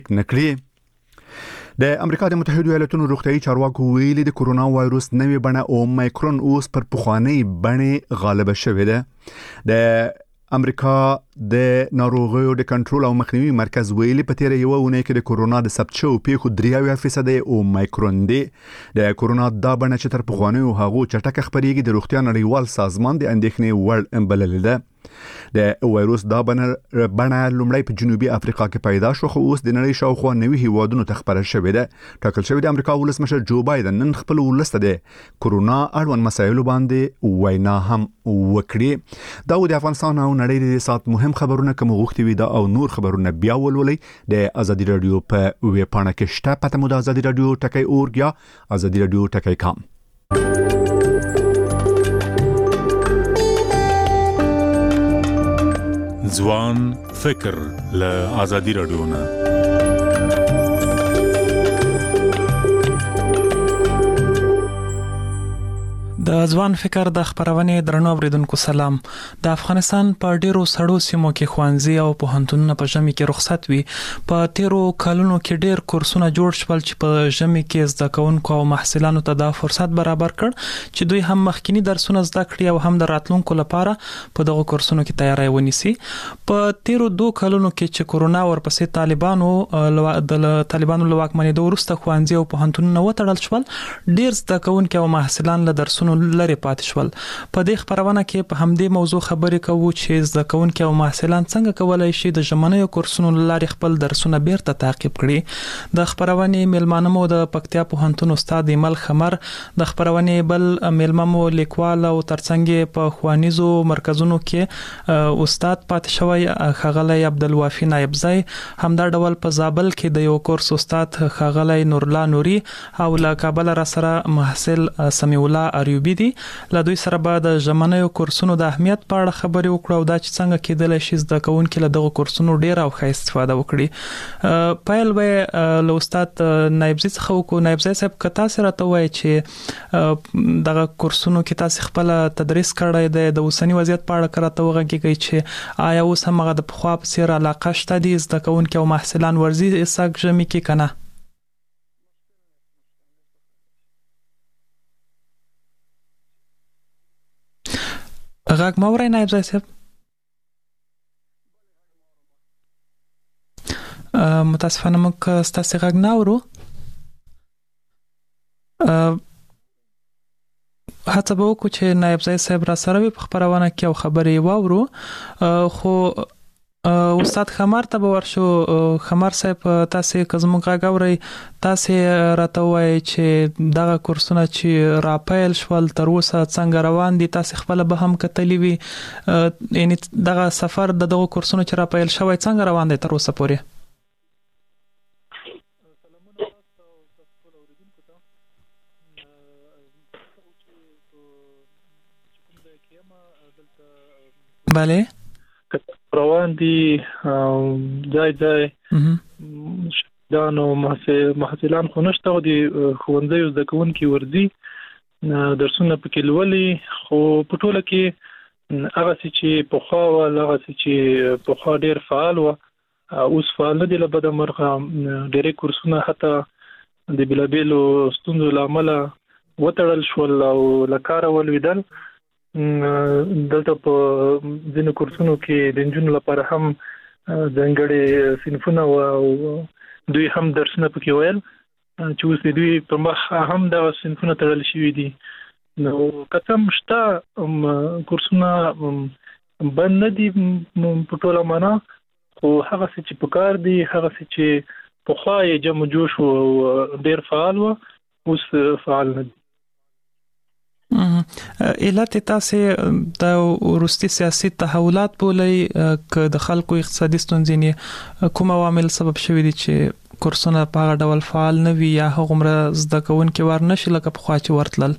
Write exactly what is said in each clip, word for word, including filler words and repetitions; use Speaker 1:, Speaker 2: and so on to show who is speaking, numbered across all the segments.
Speaker 1: نکړي. د امریکا د متحده ایالاتونو روغتیايي چارواکو ویلي د کرونا وایروس نوې بڼه اومیکرون اوس پر پخوانی بڼه غالبه شوې ده. د امریکا د ناروغیو د کنټرول او مخنیوي مرکز ویلي په تیر یو ونه کې د کرونا د ثبت شوو پیښو درې اویا فیصد اومیکرون دی. د کرونا دا بڼه چې تر پخوانی او هغو چټک خبريږي د روغتیا نړیوال سازمان د اندېښنې وړ بللې ده. د وایروس دا بڼه لومړی په جنوبي افریقا کې پیدا شو خو اوس د نړۍ شاوخوا نوي هیوادونو ته خپره شوې ده. ټاکل شوی د امریکا ولسمشر جو بایدن نن خپل ولسته د کرونا اړوند مسایلو باندې وینا هم وکړي. دا د افغانستان او نړۍ د سات مهم خبرونه کوم غوښتي وي دا او نور خبرونه بیا ولولي د ازادي رادیو په ویب پاڼه کې شته. پته مو د ازادي رادیو ټکی اورګ یا ازادي رادیو ټکی کام.
Speaker 2: ځوان فکر له ازادي رادیو نه.
Speaker 3: د ځوان فکر د خبرونې درنو اوریدونکو سلام. د افغانستان په ډیرو سړو سیمو کې خوانزي او پوهنتونونه په ژمي کې رخصت وي. په تیرو کلونو کې ډیر کورسونه جوړ شول چې په ژمي کې زده کوونکو او محصلانو ته د فرصت برابر کړ چې دوی هم مخکینی درسونه زده کړي او هم د راتلونکو لپاره په دغه کورسونو کې تیاری ونیسي. په تیرو دوه کلونو کې چې کورونا ورپسې طالبانو د طالبانو له واکمنۍ وروسته خوانزي او پوهنتونونه وتړل شول، ډیر زده کوونکو او محصلان له درسونو لري پاتې شول. په دې خبرونه کې په همدې موضوع خبرې کوو چې زده کوونکي او محصلان څنګه کولای شي د ژمنیو کورسونو لاري خپل درسونه بیرته تعقیب کړي. د خبرونې میلمانه مو د پکتیا پوهنتون استاد ایمل خمر، د خبرونې بل میلمه مو لیکوال او ترڅنګ په خوانیزو مرکزونو کې استاد پاتې شوی خغلی عبدالوافي نایبزی، همدا ډول په زابل کې د یو کورس استاد خغلی نورلا نوري او له کابل را سره محصل سمیع الله اریوبی دي. له دوی سره به د ژمنیو کورسونو د اهمیت په اړه خبرې وکړو او دا چې څنګه کېدلی شي زده کوونکي له دغه کورسونو ډیر او ښه استفاده وکړي. پیل به له استاد نایبزی څخه وکړو. نایبزی صاحب که تاسو راته وایي چې دغه کورسونو کې تاسو خپل تدریس کړی دی، د اوسنی وضعیت په اړه راته وغږیږئ چې آیا اوس هم هغه د پخوا په څیر علاقه شته دي زده کوونکي او محصلان ورزي سږ ژمي کې که نه؟ غږ ما اورئ نایبزی صاحب؟ متاسفانه موږ ستاسې غږ نه اورو. هڅه به وکړو چې نایبزی صاحب را سره وي په خبرونه کې او خبرې واورو. خو استاد خمر ته به ورشو. خمر صاحب تاسو که زموږ غږ اورئ تاسو راته وایئ چې دغه کورسونه چې راپیل شول تر اوسه څنګه روان دي، تاسو خپل به هم کتلی وي، یعنی دغه سفر د دغه کورسونو چې راپیل شوی څنګه روان دی تر اوسه پورې؟ بله
Speaker 4: روان دي ځای ځای دانو محصلان خو نشته او د ښوونځیو زده کوونکي ورځي درسونه پکې لولي، خو په ټوله کې هغه چې پخوا ول هغه چې پخوا ډیر فعال و اوس فعال نه دي. له بده مرغه ډېرې کورسونه حتی د بېلابېلو ستونزو له امله وتړل شول او له کاره ولوېدل. دلته په ځینو کورسونو کې د نجونو لپاره هم ځانګړي صنفونه او دوی هم درسونه پکې ویل چې اوس د دوی په مخ هم دغه صنفونه تړل شوي دي. نو که څه هم شته کورسونه بند نه دي په ټوله معنا، خو هغه څه چې پکار دي، هغه څه چې پخوا یې جمع جوش و ډېر فعال و اوس فعال نه دي.
Speaker 3: علت تاسو د وروستي سیاسي تحولات بولئ که د خلکو اقتصادي ستونزې کوم عوامل سبب شوي دي چې کورسونه په هغه ډول فعال نه وي یا هغومره زده کوونکي ور نشي لکه پخوا چې ورتلل؟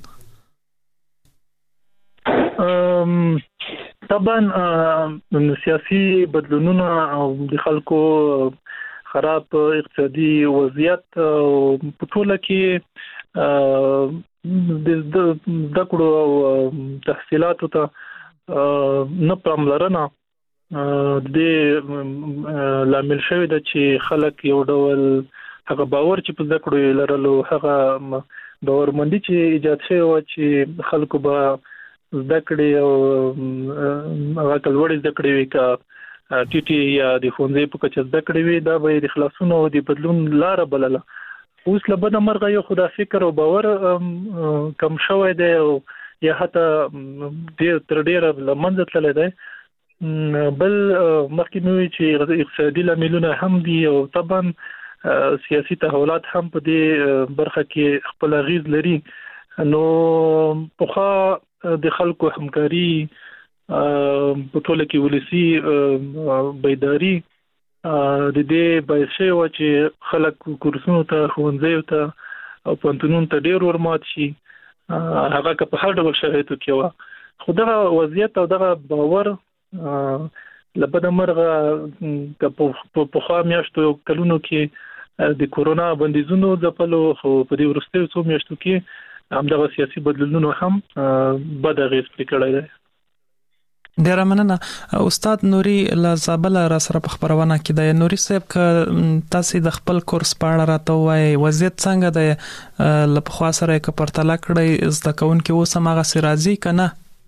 Speaker 4: طبعا سیاسي بدلونونه او د خلکو خراب اقتصادي وضعیت په ټوله کې د زده کړو او تحصیلاتو ته نه پاملرنه د لامل شوی د چې خلک یو ډول هغه باور چې په ذکر لرلو هغه باورمندي چې ایجاد شوی و چې خلکو به ذکر او هغه کلوړ ذکر وی کا ټي ټي یا د فونځي په کچه ذکر وی دا به د خلاصونو او د بدلون لار بلله اوس لبنه مرغه یو خدا فکر او باور کم شوی دی او یا حتی ډیر تر ډیره لمنځه تللی دی بل مخکې نوې چې اقتصادي لاملونه هم دي او طبعا سیاسي تحولات هم په دې برخه کې خپل غیز لري نو په د خلکو همکاري په ټوله کې ولسی بیداری د دې باعث شوی و چې خلک کورسونو ته ښوونځیو ته او پوهنتونونو ته ډیر ورمات شي هغه که په هر ډول شرایطو کې و خو دغه وضعیت او دغه باور لبنه مرغه په خوا میاشتو کلونو کې د کورونا بندیزونو د پلو خو په دې ورستیو څو میاشتو کې هم دغه سیاسي بدلونونو هم بد اغیز پرې کړی دی.
Speaker 3: ډیره مننه استاد نوري لزابل را سره په خبرونه کې د نوري صاحب ک تاسو د خپل کورس په اړه راته وایي وضعیت څنګه د لپخوا سره ک پرتله کړی زده کوونکو اوس هغه سرازي کنه.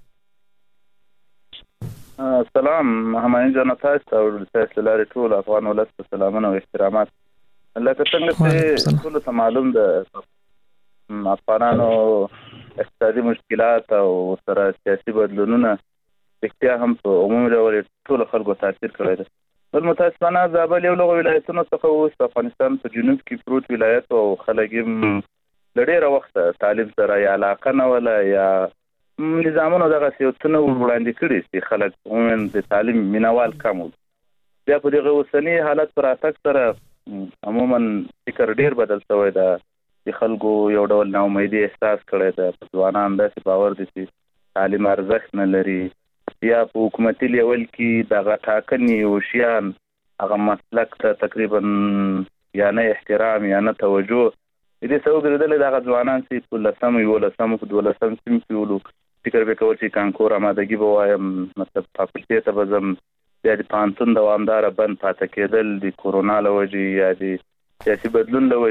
Speaker 5: سلام همایون جان تاسو او تاسو لاره ټول افغان ولس ته سلامونه او احترامات. لکه څنګه چې ټول ته معلوم ده افغانانو اقتصادي مشکلات او سره سیاسي بدلونونه اختیار هم په عمومي ډول ټول خلکو تاثیر کړی دی. بل متاسفانه زابل یو لغوي ولایتونو څخه اوس افغانستان په جنوب کې پروت ولایت او خلک یې لډیره وخت طالب سره یا علاقه نه ولا یا نظامونو دغه سیاستونه وړاندې کړي چې خلک عموما د تعلیم مینوال کم وو. بیا په دغه اوسنی حالت پر اتک سره عموما فکر ډیر بدل شوی دی چې خلکو یو ډول ناامیدي احساس کړی دی په ځوانان داسې باور دي چې تعلیم ارزښت نه لري یا په حکومتي لیول کې دغه ټاکنې او شیان هغه مسلک ته تقریبا یا نه احترام یا نه توجه دې سبب ګرځېدلی دغه ځوانان چې په لسم یولسم په دولسم سیم کې ولو فکر به کول چې کانکور آمادګي به وایم مطلب فاکولټي ته به ځم بیا د پوهنتون دوامداره بند پاتې کېدل د کورونا له وجې یا د سیاسي بدلون له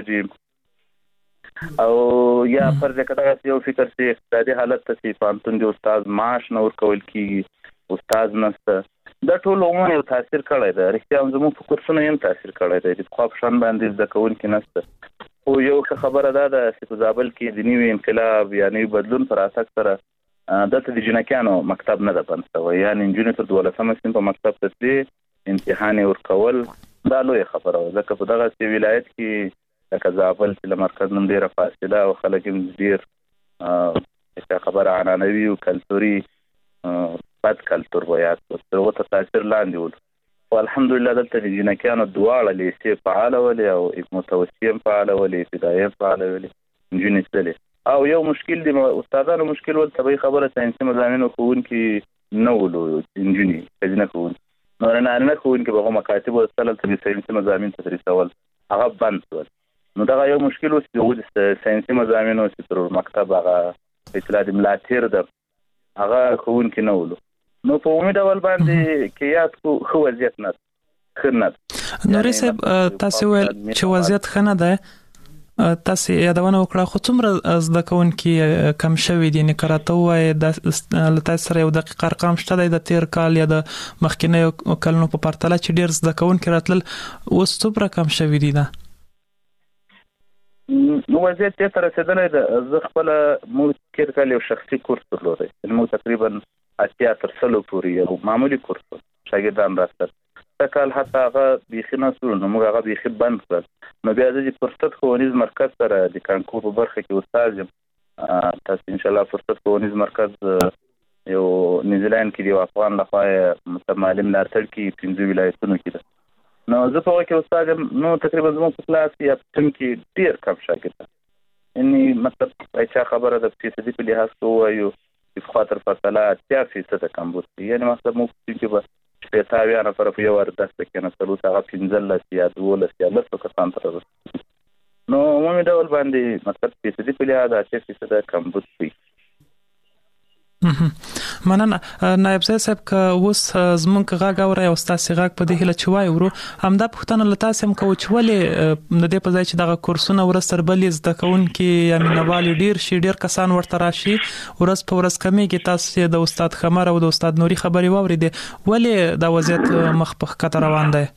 Speaker 5: وجې او یا فرض کړه دغه یو فکر چې اقتصادي حالت ته چې پوهنتون د استاد معاش نه ورکول کېږي استاد نشته دا ټول عموما یو تاثیر کړی دی. رښتیا هم زموږ په کورسونو هم تاثیر کړی دی د پخوا په شان باندې زده کوونکي نشته. خو یو ښه خبره دا ده چې په زابل کې د نوي انقلاب یا نوي بدلون پر اساس سره دلته د جنکیانو مکتب نه ده بند شوی یعنې نجونې تر دولسمه صنف په مکتب ته تلې امتحان یې ورکول دا لویه خبره وه ځکه په دغسې ولایت کې لکه زابل چې له مرکز نن ډېره فاصله او خلک هم ډېر خبره عنعنوي او کلتوري بد کلتور به یاد کړو تر هغو ته تاثیر لاندې ولو. خو الحمدلله دلته د جنکیانو دواړه لیسې فعاله ولې او متوسطې هم فعاله ولې ابتدایي هم فعاله ولې نجونې تللې. او یو مشکل دی استادانو مشکل ول طبیعي خبره ساینسي مضامینو ښوونکي نه ولو نجونې ښځینه ښوونکي نو نارینه ښوونکي به هغو مکاتب وستل هلته د ساینسي مضامین تدریسول هغه بند شول. نو دغه یو مشکل اوس چې هغوی د ساینسي مضامینو چې تر مکتب هغه اطلاع د ملا تیر ده هغه ښوونکي نه ولو. نو په عمومي ډول باندې کې یاد کو ښه وضعیت نه ښه نه ده.
Speaker 3: نوري صاحب تاسو ویل چې وضعیت ښه نه ده تاسو یادونه وکړه خو څومره زده کوونکي کم شوي دي نه کراته وای د تاسو سره یو دقیق ارقام شته د تیر کال یا د مخکینی کلونو په پرتله چې ډیر زده کوونکي راتلل اوس څومره کم شوي دي دا
Speaker 5: نو وضعیت ته رسیدلی ده. زه خپل مو تیر کال یو شخصي کورس درلودی مو تقریبا اتیا تر سلو پورې یو معمولی کورس شاګردان راستل دا کال حتی هغه بیخي نه سول نو موږ هغه بیخي بند کړل. نو بیا زه چې فرصت ښوونیز مرکز سره د کانکور په برخه کې استاد یم تاسو انشاءالله فرصت ښوونیز مرکز یو نیوزیلند کې د یو افغان لخوا یې معلم ملاتړ کې پنځه ولایتونو کې ده. نو زه په هغه کې استاد یم. نو تقریبا زموږ په کلاس یا ټیم کې ډېر کم شاګردان یعنې مطلب اچھا خبره ده فیصدي په لحاظ کې ووایو چې پخوا تر پرتله اتیا فیصده کمبود دي یعنې مطلب موږ په ټیم کې به شپېته اویا نفره په یو وار درس ته کېناستل اوس هغه پنځلس یا دولس یا لسو کسان ته رسېږي. نو عمومي ډول باندې مطلب فیصدي په لحاظ اتیا فیصده کمبود وي.
Speaker 3: مننه نائب صاحب که اوس زمونږ غاګ اوري او تاسو غاګ په دې هله چوي ورو همدا پښتنه لتا سم کو چولې د دې په ځای چې دغه کورسونه ورستر بلې زده کون کې یا مینوال ډیر شي ډیر کسان ورته راشي ورس په ورس کمی کې تاسو د استاد خمر او د استاد نوري خبري واوري دي ولې د وضعیت مخ په خطر روان دی؟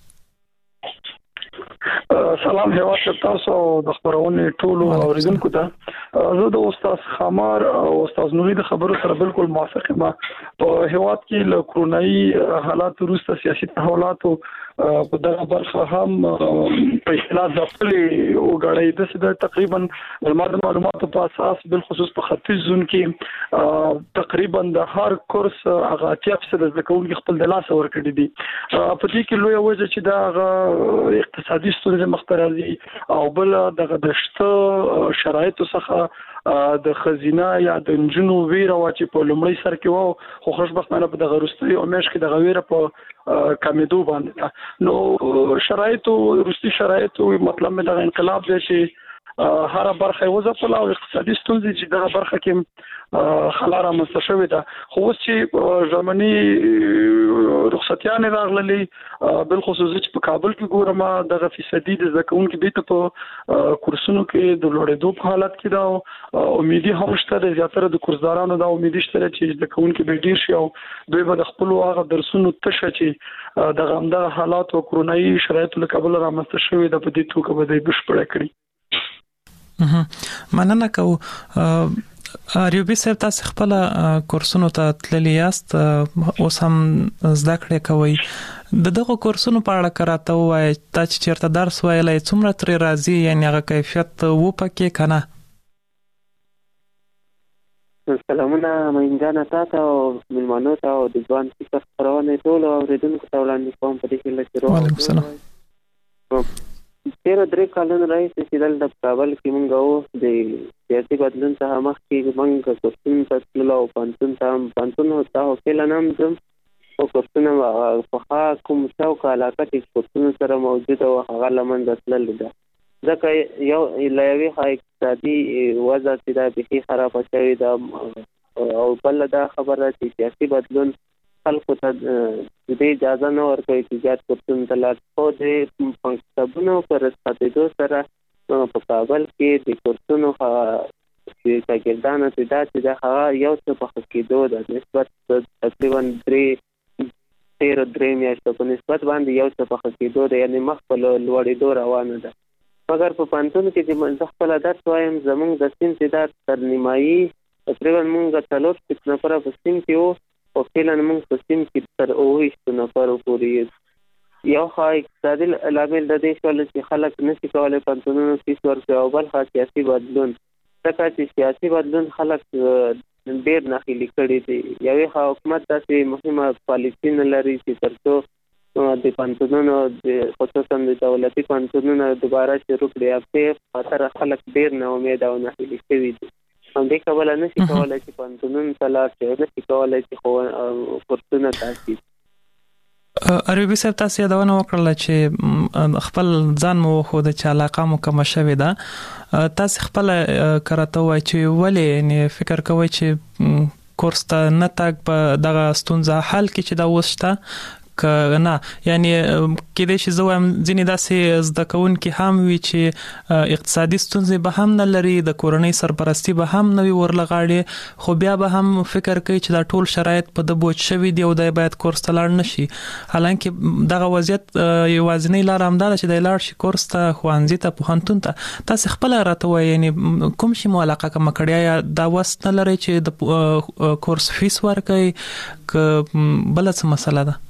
Speaker 6: سلام هوا تاسو د خبرونه ټولو اوریدونکو ته زه د استاد خمار او استاد نوري د خبرو سره بالکل موافق یم. په هواد کې له کرونایي حالات وروسته سیاسي تحولات په دغه برخه هم په اختلاف ځپلې او غړې د تقریبا د معلوماتو په اساس بل خصوص په ختیځ زون کې تقریبا د هر کورس هغه اتیا فیصد د کوونکو خپل د لاس ور کړی دي. په دې کې لوی وجه چې دا اقتصادي ستونزې مخترازي او بل دغه دشته شرایطو څخه د خزینه یا د انجنونو ویره چې په لومړی سر کې وو خو خوشبختانه په دغه وروستي او مېش کې دغه ویره په کمیدو باندې نو شرایطو وروستي شرایطو مطلب مې دغه انقلاب دی چې هر برخه وځپل او اقتصادي ستونزې چې دغه برخه کې خلاره مستشوي ده. خو اوس چې ژمنی رخصتیان راغلي بل خصوص چې په کابل کې ګورم دغه فیصدي د ځکون کې بیت په کورسونو کې د لوړېدو په حالت کې دا امیدي هم شته د زیاتره د کورسدارانو دا امیدي شته چې ځکون کې به ډیر شي او دوی به د خپل هغه درسونو تشه چې دغه همدغه حالات او کرونایي شرایط له کابل را مستشوي د په دې توګه به د بشپړه کړی.
Speaker 3: مننه کو ریوبي صاحب تاسو خپل کورسونو ته تللی یاست اوس هم زده کړې کوي د دغه کورسونو په اړه کراته وای چې چیرته درس وایلای څومره تر راځي یعنی هغه کیفیت وو پکې کنه؟
Speaker 7: سلامونه مینجانا تاسو او ملمانو ته او د ځوان فکر خبرونه ټول اوریدونکو ته وړاندې کوم په دې کې لکه
Speaker 3: وعلیکم السلام.
Speaker 7: تیر درې کلونه راځي چې دلته کابل کې مونږ وو د سیاسي بدلون څخه مخکې مونږ کورسونه تاسو او پانتون ته پانتون ته کله نام زم او کورسونه په کوم څو علاقه کې کورسونه سره موجود او هغه لمن دتل ده ځکه یو لوي اقتصادي وضع چې دا به خراب شوی دا او بل دا خبره چې سیاسي بدلون خلکو ته د اجازه نه ورکوي چې زیات کورسونه تلاش خو د پنځبونو پر استادو سره په کابل کې د کورسونو چې شاګردانو ته دا چې دا یو څه په کېدو د نسبت تقریبا درې تیر درې میاشتې په نسبت باندې یو څه په کېدو د یعنی مخ په لوړېدو روانه ده. مګر په پانتون کې چې منځ خپل درس وایم زمونږ د سیم چې دا تر نیمایي تقریبا مونږ څلور پنځه نفره په سیم کې وو او فعلا موږ په سیم کې تر اوه نفر پورې یو ښه اقتصادي لامل د دې شول چې خلک نشي کولای پانتونونو فیس ورکړي او بل ښه سیاسي بدلون ځکه چې سیاسي بدلون خلک ډېر ناهیلي کړي دي. یوې ښه حکومت داسې مهمه پالیسي نه لري چې تر څو د پانتونونو خصوصا د دولتي پانتونونو دوباره شروع کړي هغې خاطر خلک ډېر نا امیده او ناهیلي شوي دي. همدې کبله نشي کولای چې پانتونون تلاش کړي نشي کولای چې کورسونه تاسیس.
Speaker 3: عربي صاحب تاسو یادونه وکړه چې خپل ځان مو خو د چا علاقه مو کوم شوی ده تاسو خپل کراته وای چې ولې نه فکر کوئ چې کورس ته نه تاګ په دغه ستونزه حل کې چې دا وسته کنه یعنی کې دې شي زوم ځینې داسې زده کوونکي هم وي چې اقتصادي ستونزې به هم نه لري د کورنۍ سرپرستی به هم نه وي ورلغاړي خو بیا به هم فکر کوي چې دا ټول شرایط په د بوج شوي دي او د باید کورس ته لاړ نشي حالانکه دغه وضعیت یوازینی لار هم ده چې د لاړ شي کورس ته ښوونځي ته پوهنتون ته تاسو خپل راته وایي یعنی کوم شي مو علاقه کوم کړیا یا دا وست نه لري چې د کورس فیس ورکړي ک بل څه مسله ده؟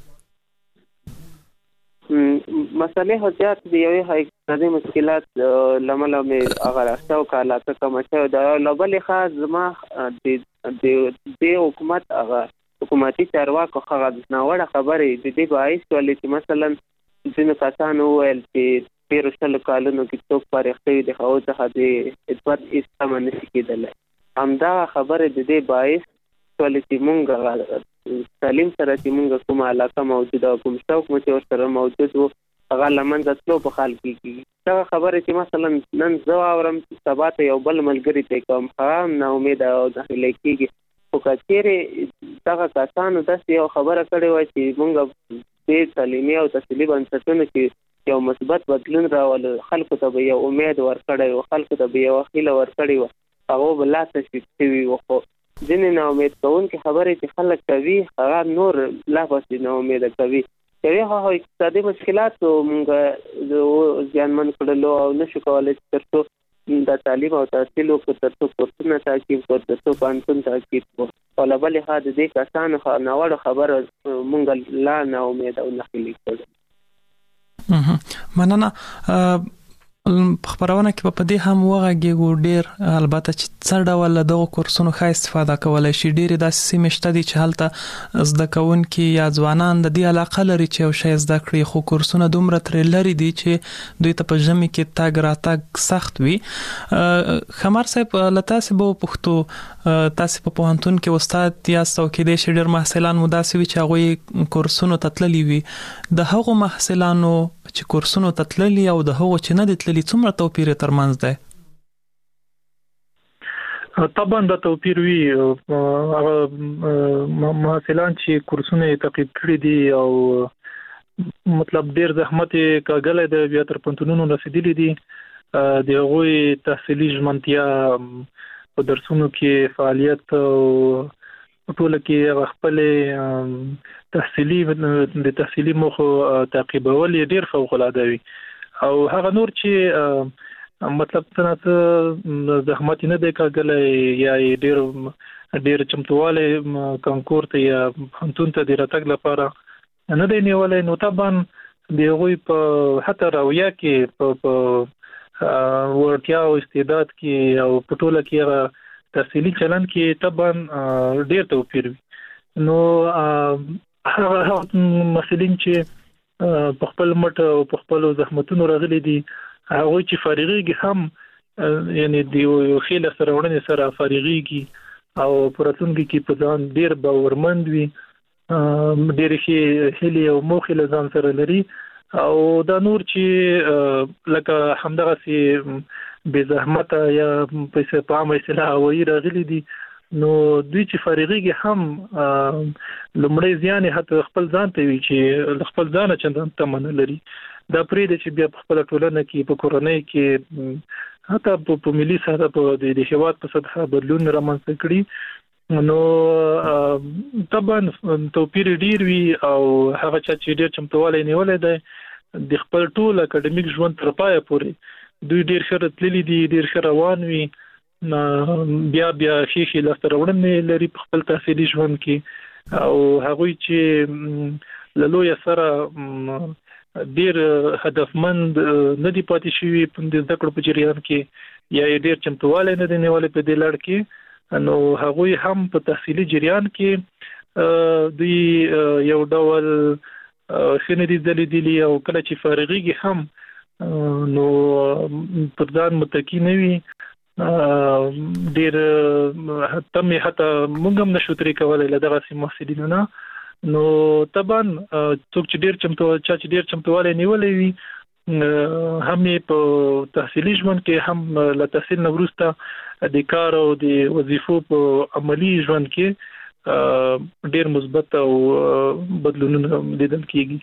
Speaker 7: مسئله هوجات دی یوې هاي اقتصادي مشکلات لمله مې هغه راستو کاله ته کوم څه دا لوبل خاص زما د د حکومت هغه حکومتي چارواکو هغه د ناوړه خبرې د دې باعث ولې چې مثلا ځینې کسانو ویل چې پیر شل کالونو کې څوک پرېختي د خو څخه د اثبات استعمال نشي کېدل همدا خبره د دې باعث ولې چې مونږ تعلیم سره چې مونږ کومه علاقه موجوده کوم شوق مو چې سره موجود وو هغه لمن د تلو په حال کې دا خبره چې مثلا نن زو اورم سبا ته یو بل ملګری ته کوم هم نه امید او د لکېږي خو کچېرې دغه کسانو داسې یو خبره کړې وای چې موږ د تعلیمي او تحصیلي بنسټونو کې یو مثبت بدلون راولو، خلکو ته به یو امید ورکړی و، خلکو ته به یو هیله ورکړې وه، هغه به لا تشویق شوي وو. خو ځینې ناامید کوونکې خبرې چې خلک کوي هغه نور لا پسې ناامیده کوي. کوي هغه اقتصادي مشکلاتو موږ زیانمن کړلو او نشو کولی چې تر څو د تعلیم او تحصیل وکړو، تر څو کورسونه تعقیب کړو، تر څو پوهنتون تعقیب کړو. او له بلې خوا د دې کسانو ناوړه خبره موږ لا ناامیده او ناهیلې کړو.
Speaker 3: مننه. خبرونه کې په دې هم وغږیږو ډیر، البته چې څه ډول دغه کورسونو ښه استفاده کولای شي. ډېرې داسې سیمې شته دي چې هلته زده کوونکي یا ځوانان د دې علاقه لري چې یو شی زده کړي، خو کورسونه دومره ترې لري دي چې دوی ته په ژمي کې تګ راتګ سخت وي. خمار صاحب له تاسې به وپوښتو، تاسې په پوهنتون کې استاد یاست او کېدای شي ډېر محصلان مو داسې وي چې هغوی کورسونو ته تللي وي. د هغو محصلانو چې کورسونو ته تللي او د هغو چې نه دي تللي څومره توپیر ترمنځ دی؟
Speaker 4: طبعا دا توپیر وی. هغه محصلان چې کورسونه تعقیب کړي دي او مطلب ډیر زحمت کاغله د بیا تر پنځونو رسیدلی دي، د هغوی تحصیلي ژمنتیا په درسونو کې فعالیت او ټول کې خپل تحصیلي د تحصیلي موخو تعقیبول ډیر فوق العاده وي. او هغه نور چې مطلب څنګه زحمت نه دی کاغله یا ډیر ډیر چمتواله کانکور ته یا پوهنتون ته د راتګ لپاره نه دی نیولای، نو طبعا د هغوی په حتی راویه کې په ورتیا او استعداد کې او په ټوله کې هغه تحصیلي چلن کې طبعا ډیر توپیر وي. نو هغه مسلین چې په خپل مټ او په خپل زحمتونو راغلي دي، هغه چې فارغيږي هم یعنی د یو خیل سره وړاندې سره فارغيږي او پراتونګي کې په ځان ډیر باورمند وي، ډیر شي هلي او موخه لزان سره لري. او دا نور چې لکه همدغه سي بے زحمت یا پیسې په عامه اصطلاح وایي راغلي دي، نو دوی چې فارغيږي هم لمړی ځان حتی خپل ځان ته وي چې خپل ځان چندان تمن لري. دا پرې د چې بیا په خپل ټولنه کې په کورنۍ کې حتی په ملي سطح په د هیواد په سطح بدلون رامنځته کړي. نو طبعا توپیر ډیر وی او هغه چې ډیر چمتواله نیولې ده د خپل ټول اکیډمیک ژوند تر پایه پورې دوی ډیر ښه تللی دي، ډیر ښه روان وي، بیا بیا شي شي لاسته راوړنې لري په خپل تحصیلي ژوند کې. او هغوی چې له لوی سره ډیر هدفمند نه دي پاتې شوي په د زده کړو په جریان کې یا ډیر چمتواله نه دي نیولې په دې لړ کې، نو هغوی هم په تحصیلي جریان کې دوی یو ډول خندې دلیدلی او کله چې فارغيږي هم نو پر ځان متکی نه وي، ډیر تمه حتی موږ هم نشو ترې کولای له دغه سیمه محصلینو نه. نو طبعا څوک چې ډیر چمتو چې ډیر چمتواله نیولې وي هم په تحصیلي ژوند کې هم له تحصیل نه وروسته د کار او د وظیفو په عملی ژوند کې ډیر مثبت او بدلونونه لیدل کیږي.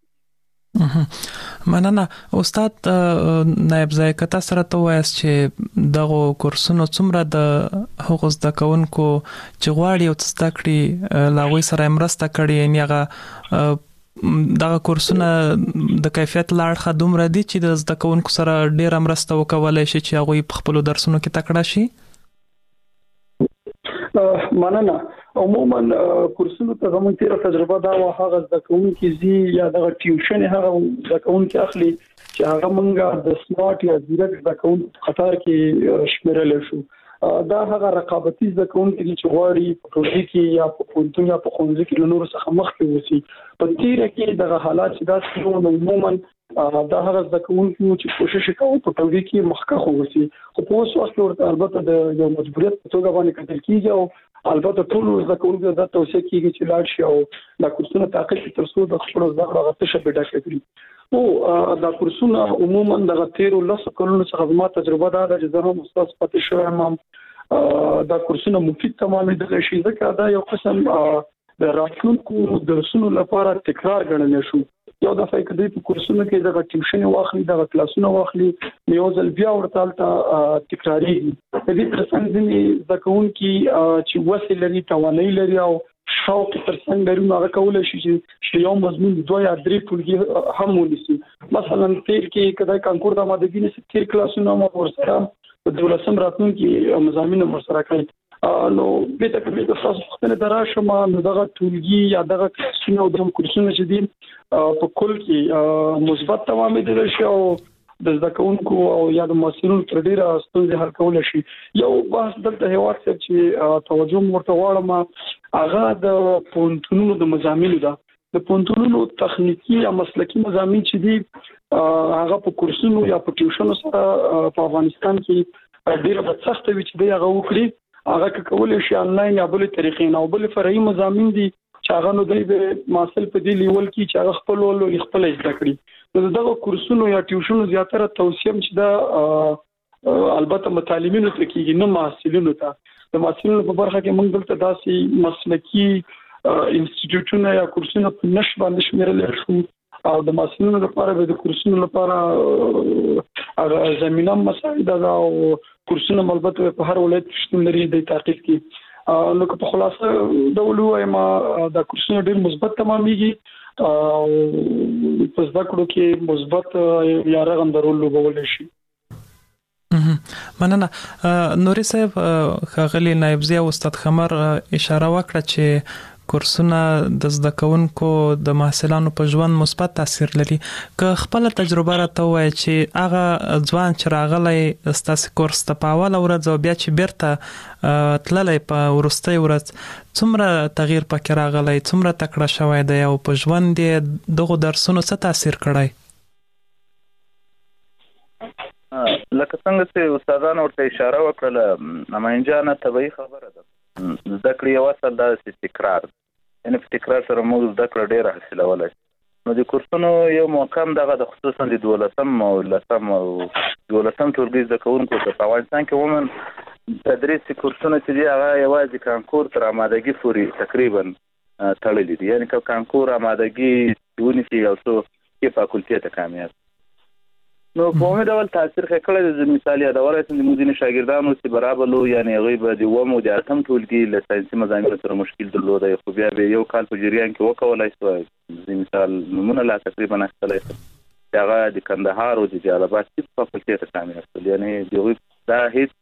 Speaker 3: مننه استاد نائب ذایقه سره ته وایس چې دغه کورسونو څومره د هغو زده کوونکو چې غواړي او زده کړي لاغوي سره مرسته کړي، یعنی هغه دغه کورسونه د کیفیت لاړخه دومره دي چې د زده کوونکو سره ډیره مرسته وکولای شي چې هغه په خپل درسونو کې تکړه شي.
Speaker 6: مننه. عموما کورسونو ته زموږ تیر تجربه دا و هغه زده کوونکي زی یا د ټیوشن هغه زده کوونکي اخلي چې هغه مونږه د سمارټ یا ډایرکټ زده کوونکو قطار کې شمیرل شو. دا هغه رقابتي زده کوونکي چې غواړي په ټولګي کې یا په پوهنتون یا په ښوونځي کې له نورو څخه مخکې وسی. په تیر کې دغه حالات چې دا څنګه عموما دا هغه زده کوونکي چې کوشش کوي په ټولګي کې مخکې وسی، خو په اوس وخت کې البته د یو مجبوریت په توګه باندې کتل کیږي او البته ټول زده کوونکي د توصیه کیږي چې لاړ شي او دا کورسونه تعقیب کړي تر څو د خپل زده کړو غوښتنه پیدا کړي. او دا کورسونه عموما د تیر لس کلونو څخه زما تجربه ده چې زه هم استاد پاتې شوم دا کورسونه مفید تمامېدل شي ځکه دا یو قسم د راتلونکو درسونو لپاره تکرار ګڼل شو. یو دفعه کدی په کورسونو کې دغه ټیوشن واخلي دغه کلاسونه واخلي یو ځل بیا ورته تکراری د دې ترڅنګ ځینې د کون کې چې وسیله لري توانایي لري او شوق ترڅنګ لري هغه کول شي چې یو مضمون دوه یا درې ټولګي هم ونیسي. مثلا تیر کې کدا کانکور د ماده کې تیر کلاسونه مو ورسره د دولسم راتلونکي مضامین ورسره کوي. نو به ته په تاسو خپل دراشه ما دغه ټولګي یا دغه کلاسونه او د کورسونو چې دي په کل کې مثبت تمامېدل شي او د زده کوونکو او یا د مسؤلینو تر ډیره ستونزې حل کول شي. یو بحث دلته هیواد څخه چې توجه ورته واړم هغه د پونتونو د مضامینو ده. د پونتونو تخنیکی یا مسلکی مضامین چې دي هغه په کورسونو یا په ټیوشنو سره په افغانستان کې ډیره په سخت وي چې دی هغه وکړي. هغه کولای شي انلاین یا بل طریقې نه او بل فرعي مضامین دي چې هغه نو د ماسل په دی لیول کې چې هغه خپل ولول خپل زده کړي. نو دغه کورسونو یا ټیوشنو زیاتره توصیه چې دا البته متعلمینو ته کېږي نه محصلینو ته. د محصلینو په برخه کې موږ دلته داسې مسلکی انسټیټیوټونه یا کورسونه په نش باندې شمیرل شو او د محصلینو لپاره به د کورسونو لپاره هغه زمينه مساعده ده او کورسونه البته په هر ولایت شتون لري د تعقیب کې. نو په خلاصه ډول وایم دا کورسونه ډېر مثبت تمامېږي او په زده کړو کې مثبت یا رغنده رول لوبولی شي.
Speaker 3: مننه. نوري صاحب ښاغلي نایب ضیا استاد خمر اشاره وکړه چې کورسونه د زده کوونکو د محصلانو په ژوند مثبت تاثیر لري. که خپل تجربه راته وایي چې هغه ځوان چې راغلی ستاسو کورس ته په اوله ورځ او بیا چې بیرته تللی په وروستۍ ورځ څومره تغییر پکې راغلی، څومره تکړه شوی دی او په ژوند یې دغو درسونو څه تاثیر کړی؟
Speaker 5: لکه څنګه چې استادانو ورته اشاره وکړله نماین جانه طبیعي خبره ده. زده کړې یو اصل دا تکرار دی، یعنې په تکرار سره موږ زده کړه ډېره حاصلولی. نو د کورسونو یو محکم دغه د خصوصا د دولسم او لسم او دولسم ټولګي زده کوونکو ته په افغانستان کې عموما تدریسي کورسونه چې دي هغه یوازې کانکور تر امادګي پورې تقریبا تړلي دي. یعنې که کانکور امادګي ونیسي یو څو کې فاکولټې ته کامیاب. نو په عمومي ډول تاثیر ښه کړی دی. مثال یادولی شم زموږ ځینې شاګردانو چې برابر وو، یعنې هغوی به د اووم او د اتم ټولګي له ساینسي مضامینو سره مشکل درلودی، خو بیا به یو کال په جریان کې وکولی شوی. د مثال نومونه لا تقریبا اخیستلی شم چې هغه د کندهار او د جلال آباد طب فاکولټې ته کامیاب شول. یعنې د هغوی دا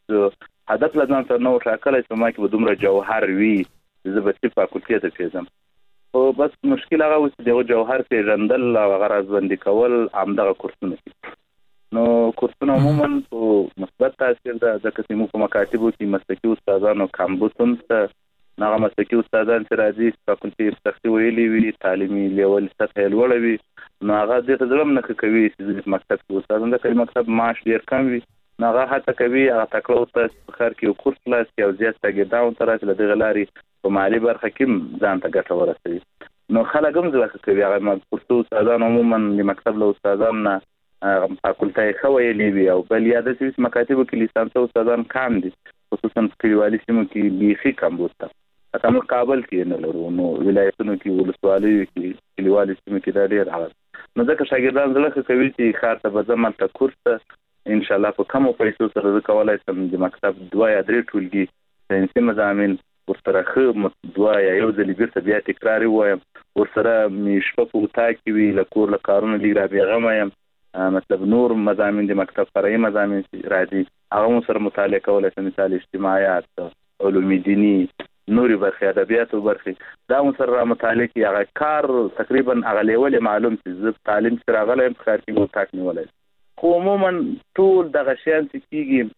Speaker 5: هېڅ هدف له ځان سره نه و ټاکلی چې ما کې به دومره جوهر وي چې زه به طب فاکولټې ته پېژم. خو بس مشکل هغه و چې د هغه جوهر پېژندل او هغه رازبندي کول همدغه کورسونه دي. نو کورسونه عموما په مثبت تاثیر ده ځکه چې موږ په مکاتبو کې مسلکي استادانو کمبود هم شته. هغه مسلکي استادان چې راځي فاکولټې په سختي ویلي وي، تعلیمي لیول سطحه یې لوړه وي، نو هغه دې ته زړه هم نه ښه کوي چې مکتب کې استادان ځکه مکتب معاش ډېر کم وي. نو هغه هڅه کوي هغه تکړه استاد په ښار کې یو کورس خلاص کړي او زیات شاګردان ورته راشي، له دغې لارې په مالي برخه کې هم ځان ته ګټه ورسوي. نو خلک هم زړه ښه کوي. هغه کورسو استادان عموما د مکتب له استادانو نه فاکولټه ښه ویلې وي او بل یا داسې چې مکاتبو کې لیسانسه استادان کم دي، خصوصا په کلیوالي سیمو کې بیخي کمبود ته. حتی موږ کابل کې نه لرو، نو ولایتونو کې ولسوالیو کې کلیوالي سیمو کې دا ډېر حالت. نو ځکه شاګردان زړه ښه کوي چې ښار ته به ځم هلته کورس ته انشاءالله په کمو پیسو سره زه کولی شم د مکتب دوه یا درې ټولګي ساینسي مضامین ورسره ښه دوه یا یو ځلې بېرته بیا تکرار ووایم، ورسره مې شپه په اطاق کې وي، له کور له کارونو لږ را بېغمه یم. مطلب نور مضامین د مکتب فرعي مضامین چې راځي هغه مو سره مطالعه کولی شم، مثال اجتماعیات، علوم دیني، نورې برخې، ادبیاتو برخې، دا مو سره را مطالعه کړي. هغه کار تقریبا هغه لیول معلوم چې زه په تعلیم چې راغلی یم په ښار کې مې اطاق نیولی. خو عموما ټول دغه شیان چې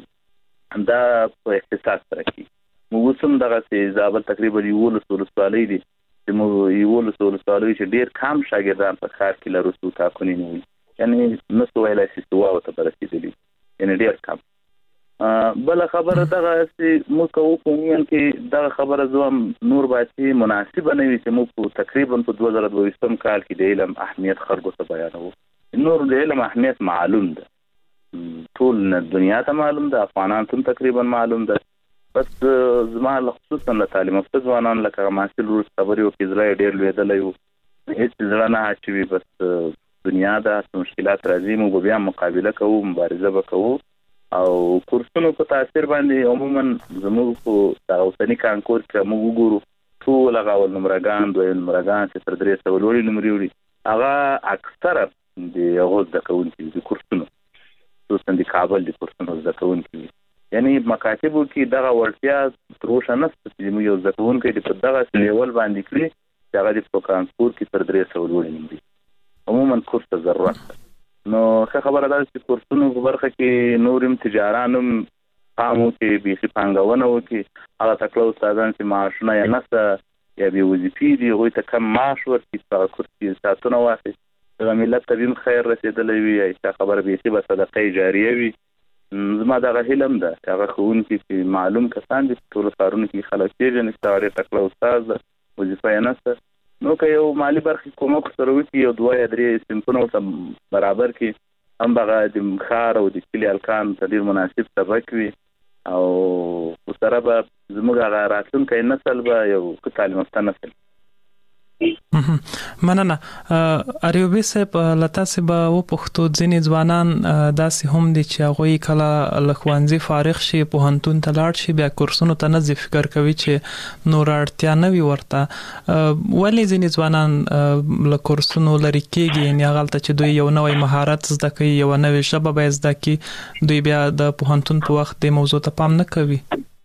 Speaker 5: کېږي دا په اختصاص سره کېږي. موږ اوس هم دغسې زابل تقریبا یولس ولسوالۍ دي چې موږ یولس ولسوالیو چې ډېر کم شاګردان په ښار کې لرو چې اطاقونه نیولي، یعنې نسو ویلی شي چې واو ته به رسېدلي، یعنې ډېر کم. بله خبره دغه چې موږ کوو په عموما کې دغه خبره زه هم نور باید چې مناسبه نه وي چې موږ په تقریبا په دوه زره دوه ویشتم کال کې د علم اهمیت خلکو ته بیانوو. نور د علم اهمیت معلوم ده، ټول دنیا ته معلوم ده، افغانان ته تقریبا معلوم ده. بس زما خصوصا له تعلیم یافته ځوانان لکه محصل روز خبرې وکړي زړه ډېر لوېدلی و هېڅ زړه نه اچوي بس دنیا ده مشکلات راځي موږ بیا مقابله کوو مبارزه به کوو او کورسونو په تاثیر باندې عموما زموږ په دغه اوسني کانکور کې موږ وګورو ټول هغه اول نمرګان دویم نمرګان چې تر درې سوه لوړې نمرې وړي هغه اکثره د هغو زده کوونکي د کورسونو خصوصا د کابل د کورسونو زده کوونکي وي یعنی مکاتبو کې دغه وړتیا تر اوسه نشته چې موږ یو زده کوونکی د په دغه لیول باندې کړي چې هغه د په کانکور کې تر درې سوه لوړې نمرې عموما کورس ته ضرورت ده نو ښه خبره ده چې کورسونو په برخه کې نور هم تجاران هم پام وکړي بیخي پانګونه وکړي هغه تکړه استادان چې معاشونه یې نشته یا بې وظیفې دي هغوی ته کم معاش ورکړي په هغه کورس کې ساعتونه واخلي دغه ملت ته به هم خیر رسېدلی وي ایسته خبره بیخي به صدقه جاریه وي زما دغه هیله هم ده چې هغه ښوونکي چې معلوم کسان دي په ټولو ښارونو کې خلک پېژني چې هغه ډېر تکړه استاد ده وظیفه یې نشته نو که یو مالي برخې کومک ورسره وکړي یو دوه یا درې صنفونه ورته برابر کړي هم به هغه د ښار او د کلي هلکانو ته ډېر مناسب سبق وي او ورسره به زموږ هغه راتلونکی نسل به یو ښه تعلیم یافته نسل
Speaker 3: مننه اریوبي صاحب له تاسې به وپوښتو ځینې ځوانان داسې هم دي چې هغوی کله له ښوونځي فارغ شي پوهنتون ته لاړ شي بیا کورسونو ته نه ځي فکر کوي چې نور اړتیا نه وي ورته ولې ځینې ځوانان له کورسونو لرې کېږي یعنې هغلته چې دوی یو نوی مهارت زده کوي یوه نوې ژبه به یې زده کړي دوی بیا د پوهنتون په وخت دې موضوع ته پام نه کوي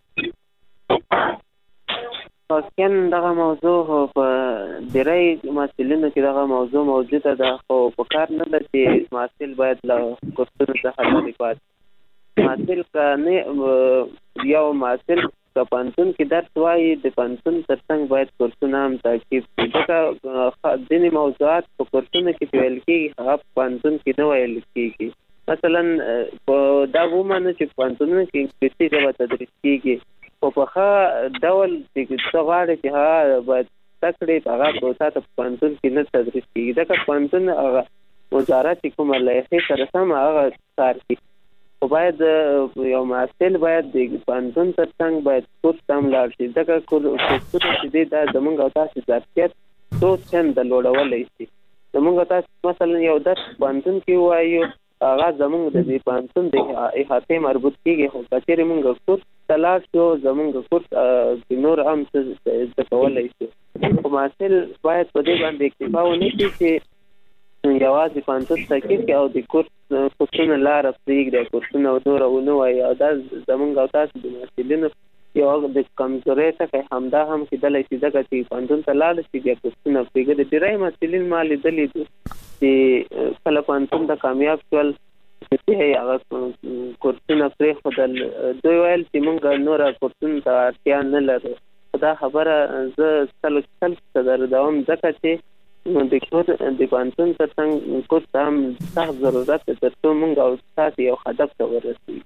Speaker 7: واقعا دغه موضوع په ډېری محصلینو کې دغه موضوع موجوده ده خو په کار نه ده چې محصل باید له کورسونو څخه لرې پاتې محصل که نه یو محصل که پوهنتون کې درس وایي د پوهنتون تر څنګ باید کورسونه هم تعقیب کړي ځکه ځینې موضوعات په کورسونو کې چې ویل کېږي هغه په پوهنتون کې نه ویل کېږي مثلا په دا ومنو چې پوهنتونونو کې انګلیسي ژبه تدریس کېږي خو په ښه ډول چې څه غواړې چې هغه باید زده کړې هغه په تا ته په پوهنتون کې نه تدریس کېږي ځکه پوهنتون هغه وزارت چې کومه لایحې سره سم هغه کار کوي خو باید یو محصل باید د پوهنتون تر څنګ باید کورس ته هم لاړ شي ځکه کورسونه چې دی دا زموږ او تاسې ظرفیت څو چنده لوړولی شي زموږ او تاسې مثلا یو درس پوهنتون کې ووایو هغه زموږ د دې پوهنتون د احاطې مربوط کېږي خو که چېرې موږ کورس ته لاړ شو زموږ کورس کې نور هم څه زده کولی شو خو محصل باید په دې باندې اکتفا ونه کړي چې یوازې پوهنتون تعقیب کړي او د کورس کورسونه لاره پرېږدي کورسونه نوره ونه وایي او دا زموږ او تاسو د محصلینو یو د کمزورۍ څخه همدا هم کېدلی شي ځکه چې پوهنتون ته لاړ شي بیا کورسونه پرېږدي ډېری محصلین ما لیدلي دي چې کله پوهنتون ته کامیاب شول چې هغه کورسونه پرېښودل دوی ویل چې موږ نوره کورسونو ته اړتیا نه لرو خو دا خبره زه سلو سل فیصده ردوم ځکه چې د کور د پوهنتون تر څنګ کورس ته هم سخت ضرورت دی تر څو موږ او تاسې یو هدف ته ورسوي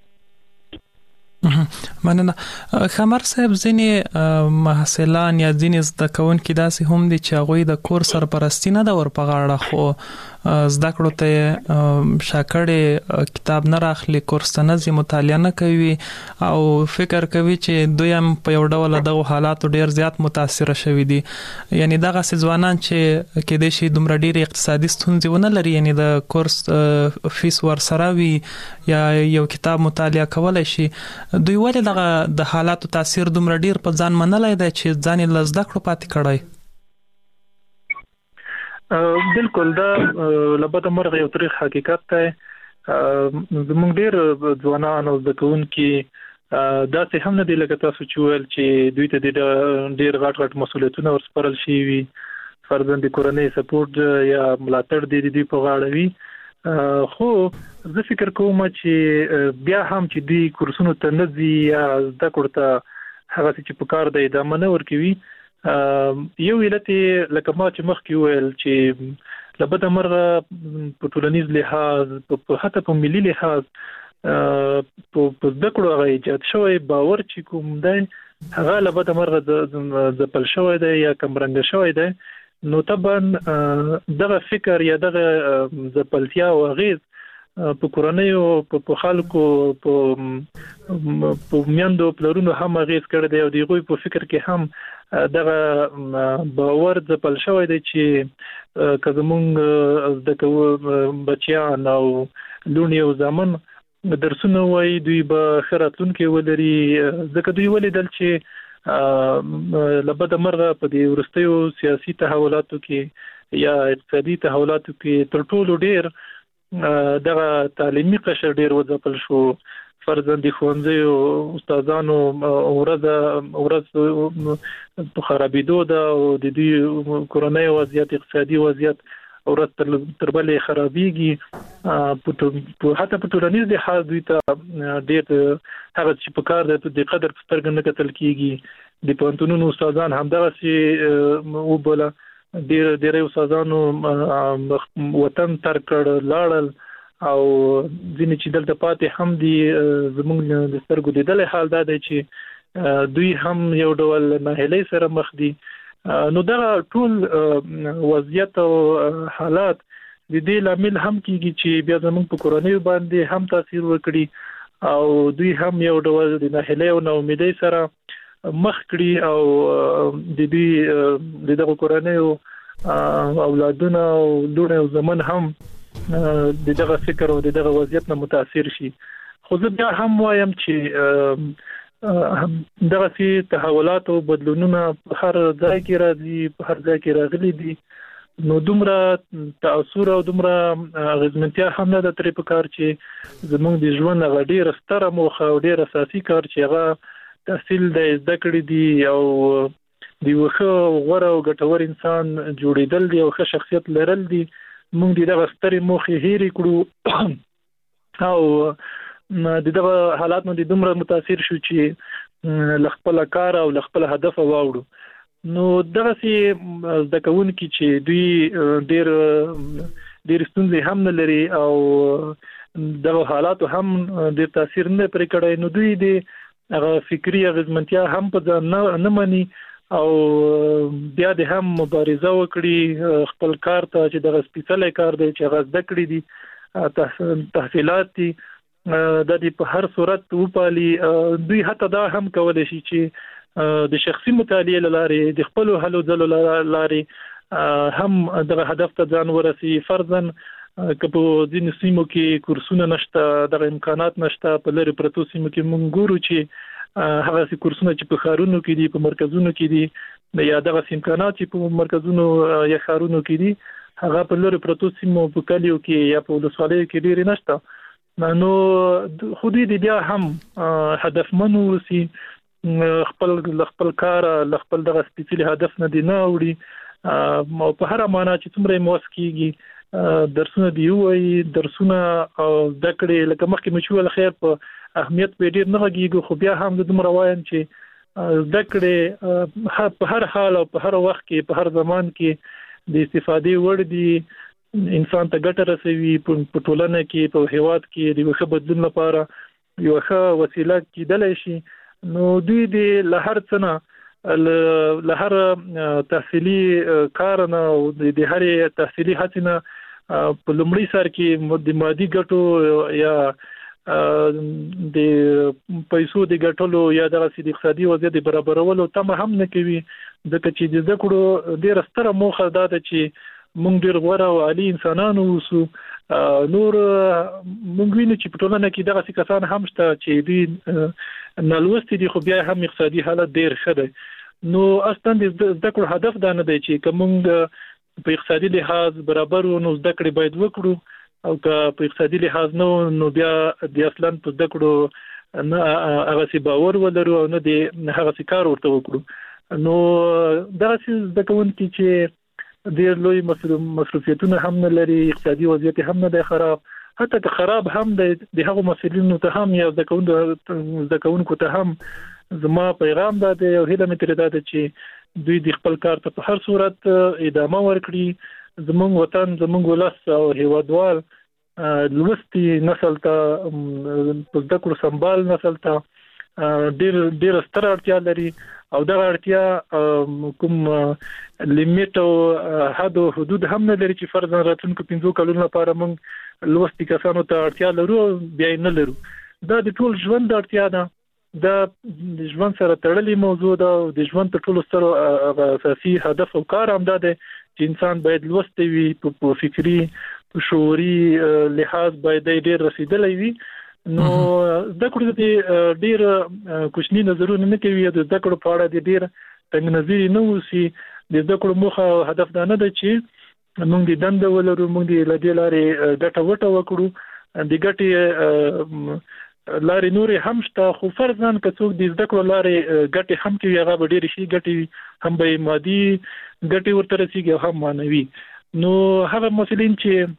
Speaker 3: مننه خمر صاحب ځینې محصلان یا ځینې زده کوونکي داسې هم دي چې هغوی د کور سرپرستی نه ده ور په غاړه خو زده کړو ته شاکړې کتاب نه راخلي کورس ته نه ځي مطالعه نه کوي او فکر کوي چې دوی هم په یو ډول دغه حالاتو ډیر زیات متاثره شوي دي یعنی دغه ځوانان چې کېدای شي دومره ډېرې اقتصادي ستونزې ونه لري یعنی د کورس فیس ورسره وي یا یو کتاب مطالعه کولی شي دوی ولې دغه د حالاتو تاثیر دومره ډیر په ځان منلی دی چې ځان یې له زده کړو پاتې کړی
Speaker 4: بالکل دا لبته مرغ یو تاریخ حقیقت دی زموږ ډېر ځوانان او زده کوونکي داسې هم نه دي لکه تاسو چې ویل چې دوی ته ډېر غټ غټ مسؤلیتونه ورسپارل شوي وي فرضاً د کورنۍ سپورټ یا ملاتړ د دوی په غاړه وي خو زه فکر کوم چې بیا هم چې دوی کورسونو ته نه ځي یا زده کړو ته هغه چې په کار دی ادامه نه ورکوي یو علت لکه ما چې مخکې وویل چې لبده مرغه په ټولنیز لحاظ په حتی په ملي لحاظ په زده کړو هغه ایجاد شوی باور چې کوم دی هغه لبده مرغه ځپل شوی دی یا کمرنګه شوی دی نو طبعا دغه فکر یا دغه ځپلتیا او اغیز په کورنۍ او په خلکو په په میندو پلرونو هم غیز کړی دی او دغه په فکر کې هم دغه باور ځپل شوی دی چې کزمونږ د کوو بچیان او لونی او زمن درسونه وای دوی به خراتون کې ولري ځکه دوی ولیدل چې لبد مرغه په دې ورستیو سیاسي تحولاتو کې یا اقتصادي تحولاتو کې تر ټولو ډیر دغه تعلیمي قشر ډیر وځپل شو فرضاً د ښوونځي او استادانو ورځ ورځ په خرابېدو ده او د دې کورونای وضعیت اقتصادي وضعیت ورځ تر تر بلې خرابېږي په حتی په ټولنیز لحاظ دوی ته ډېر هغه چې په کار ده د قدر په سترګه نه کتل کېږي د پوهنتونونو استادان همدغسې وبوله ډېر ډېری استادانو وطن ترک کړ لاړل او ځینې چې دلته پاتې هم دي زموږ د سترګو لیدلی حال دا دی چې دوی هم یو ډول ناهیلۍ سره مخ دي نو دا ټول وضعیت او حالات د دې لامل هم کیږي چې بیا زموږ په کورنۍ باندې هم تاثیر وکړي او دوی هم یو ډول د ناهیلۍ او ناامیدۍ سره مخ کړي او د دې د دغه کورنۍ اولادونه او لونه او زمن هم د دغه فکر او دغه وضعیت نه متاثر شي خو زه بیا هم وایم چې دغه سي تحولات او بدلونونه په هر ځای کې راځي په هر ځای کې راغلي دي نو دومره تاثیر او دومره غزمنتیا هم نه د ترې په کار چې زموږ د ژوند هغه ډیر ستره موخه او ډیر اساسي کار چې هغه تحصیل د زده کړې دي او د وخه غوړه او ګټور انسان جوړېدل دي او ښه شخصیت لرل دي موږ دغه سترې موخې هېرې کړو او د دغه حالات نو د دومره متاثر شو چې لخپل کار او لخپل هدف واوړو نو دغه سي د کوون کې چې دوی ډیر ډیر ستونزې هم نه لري او دغه حالات هم د تاثیر نه پرې کړی نو دوی د هغه فکری غزمنتیا هم په ځان نه مني او بیا د هم مبارزه وکړي خپل کار ته چې دغه سپیڅلې کار دی چې هغه زده کړی دي تحصیلات دي د دې په هر صورت وپالي دوی حتی دا هم کولای شي چې د شخصي مطالعه لاره د خپل حلو ځلو لاره هم دغه هدف ته ځان ورسي فرضاً کبو د سیمو کې کورسونه نشته د امکانات نشته په لری پروتو سیمو کې مونږ ګورو چې هغه سي کورسونه چې په خارونو کې دي په مرکزونو کې دي یا دغه امکانات چې په مرکزونو یا خارونو کې دي هغه په لری پروتو سیمو په کلیو کې یا په ولسوالۍ کې ډیر نشته نو خو دې بیا هم هدفمن وسی خپل خپل کار خپل دغه سپیڅلي هدف نه دی نه وړي او په هر معنا چې څومره موس کیږي درسونه دی وای درسونه او دکړې لکه مخکې مشول خیر په اهمیت به ډیر نه غږیږي خو بیا هم د دومره وایم چې دکړې په هر حال او په هر وخت کې په هر زمان کې د استفادې وړ دي انسان ته ګټه رسوي په ټولنه کې په هیواد کې د وخت بدلون لپاره یو ښه وسیله کېدلی شي نو دوی د لهر څنګه لهر تحصیلي کار نه او د هر تحصیلي هڅې نه په لومړي سر کې د مادي ګټو یا د پیسو د ګټلو یا د اقتصادي وضعیت برابرولو تمه هم نه کوي ځکه چې د زده کړو ډېره ستره موخه دا ده چې مونږ ډېر غوړه او عالی انسانانو اوسو نور مونږ وینو چې په ټولنه کې دغه کسان هم شته چې دوی نالوستي دي خو بیا هم اقتصادي حالت ډېر ښه دی نو اصلا د زده کړو هدف دا نه دی چې که مونږ په اقتصادي لحاظ برابر نو زده کړې باید وکړو او که په اقتصادي لحاظ نه نو بیا د اصلا په زده کړو نه هغه سي باور ولرو او نه د هغه سي کار ورته وکړو نو دغه څه زده کوونکي چې ډیر لوی مصرفیتونه هم نه لري اقتصادي وضعیت هم نه دی خراب حتی که خراب هم د هغو مسلمانانو ته هم یا د کوونکو ته هم زما پیغام دا دی او هیله مې ترې دا ده چې دوی د خپل کار ته په هر صورت ادامه ورکړي زموږ وطن زموږ ولس او هیوادوال لوستي نسل ته په زده کړو سمبال نسل ته ډیر ډیر ستر اړتیا لري او دا اړتیا کوم لیمیټ او حد او حدود هم نه لري چې فرضاً راتلونکو پنځو کلونو لپاره موږ لوستي کسانو ته اړتیا لرو بیا نه لرو دا د ټول ژوند د اړتیا ده، د ژوند سره تړلې موضوع ده او د ژوند تر ټولو ستر اساسي هدف او کار هم ده چې انسان باید لوستی وي، په فکری په شعوري لحاظ باید ډېر رسیدلی وي. نو زده کړو د ډېر کوچني نظرونه نه کوي، د زده کړو په اړه د ډېر تنګ نظري نه اوسي. د زده کړو موخه او هدف دا نه ده چې موږ د دنده ولرو، موږ د لدې لارې ګټه وټه وکړو. د ګټې لارې نورې هم شته، خو فرضاً که څوک د زده کړو لارې ګټې هم کوي، هغه به ډېرې ښې ګټې هم به مادي ګټې ورته رسېږي او هم معنوي. نو هغه مسلین چې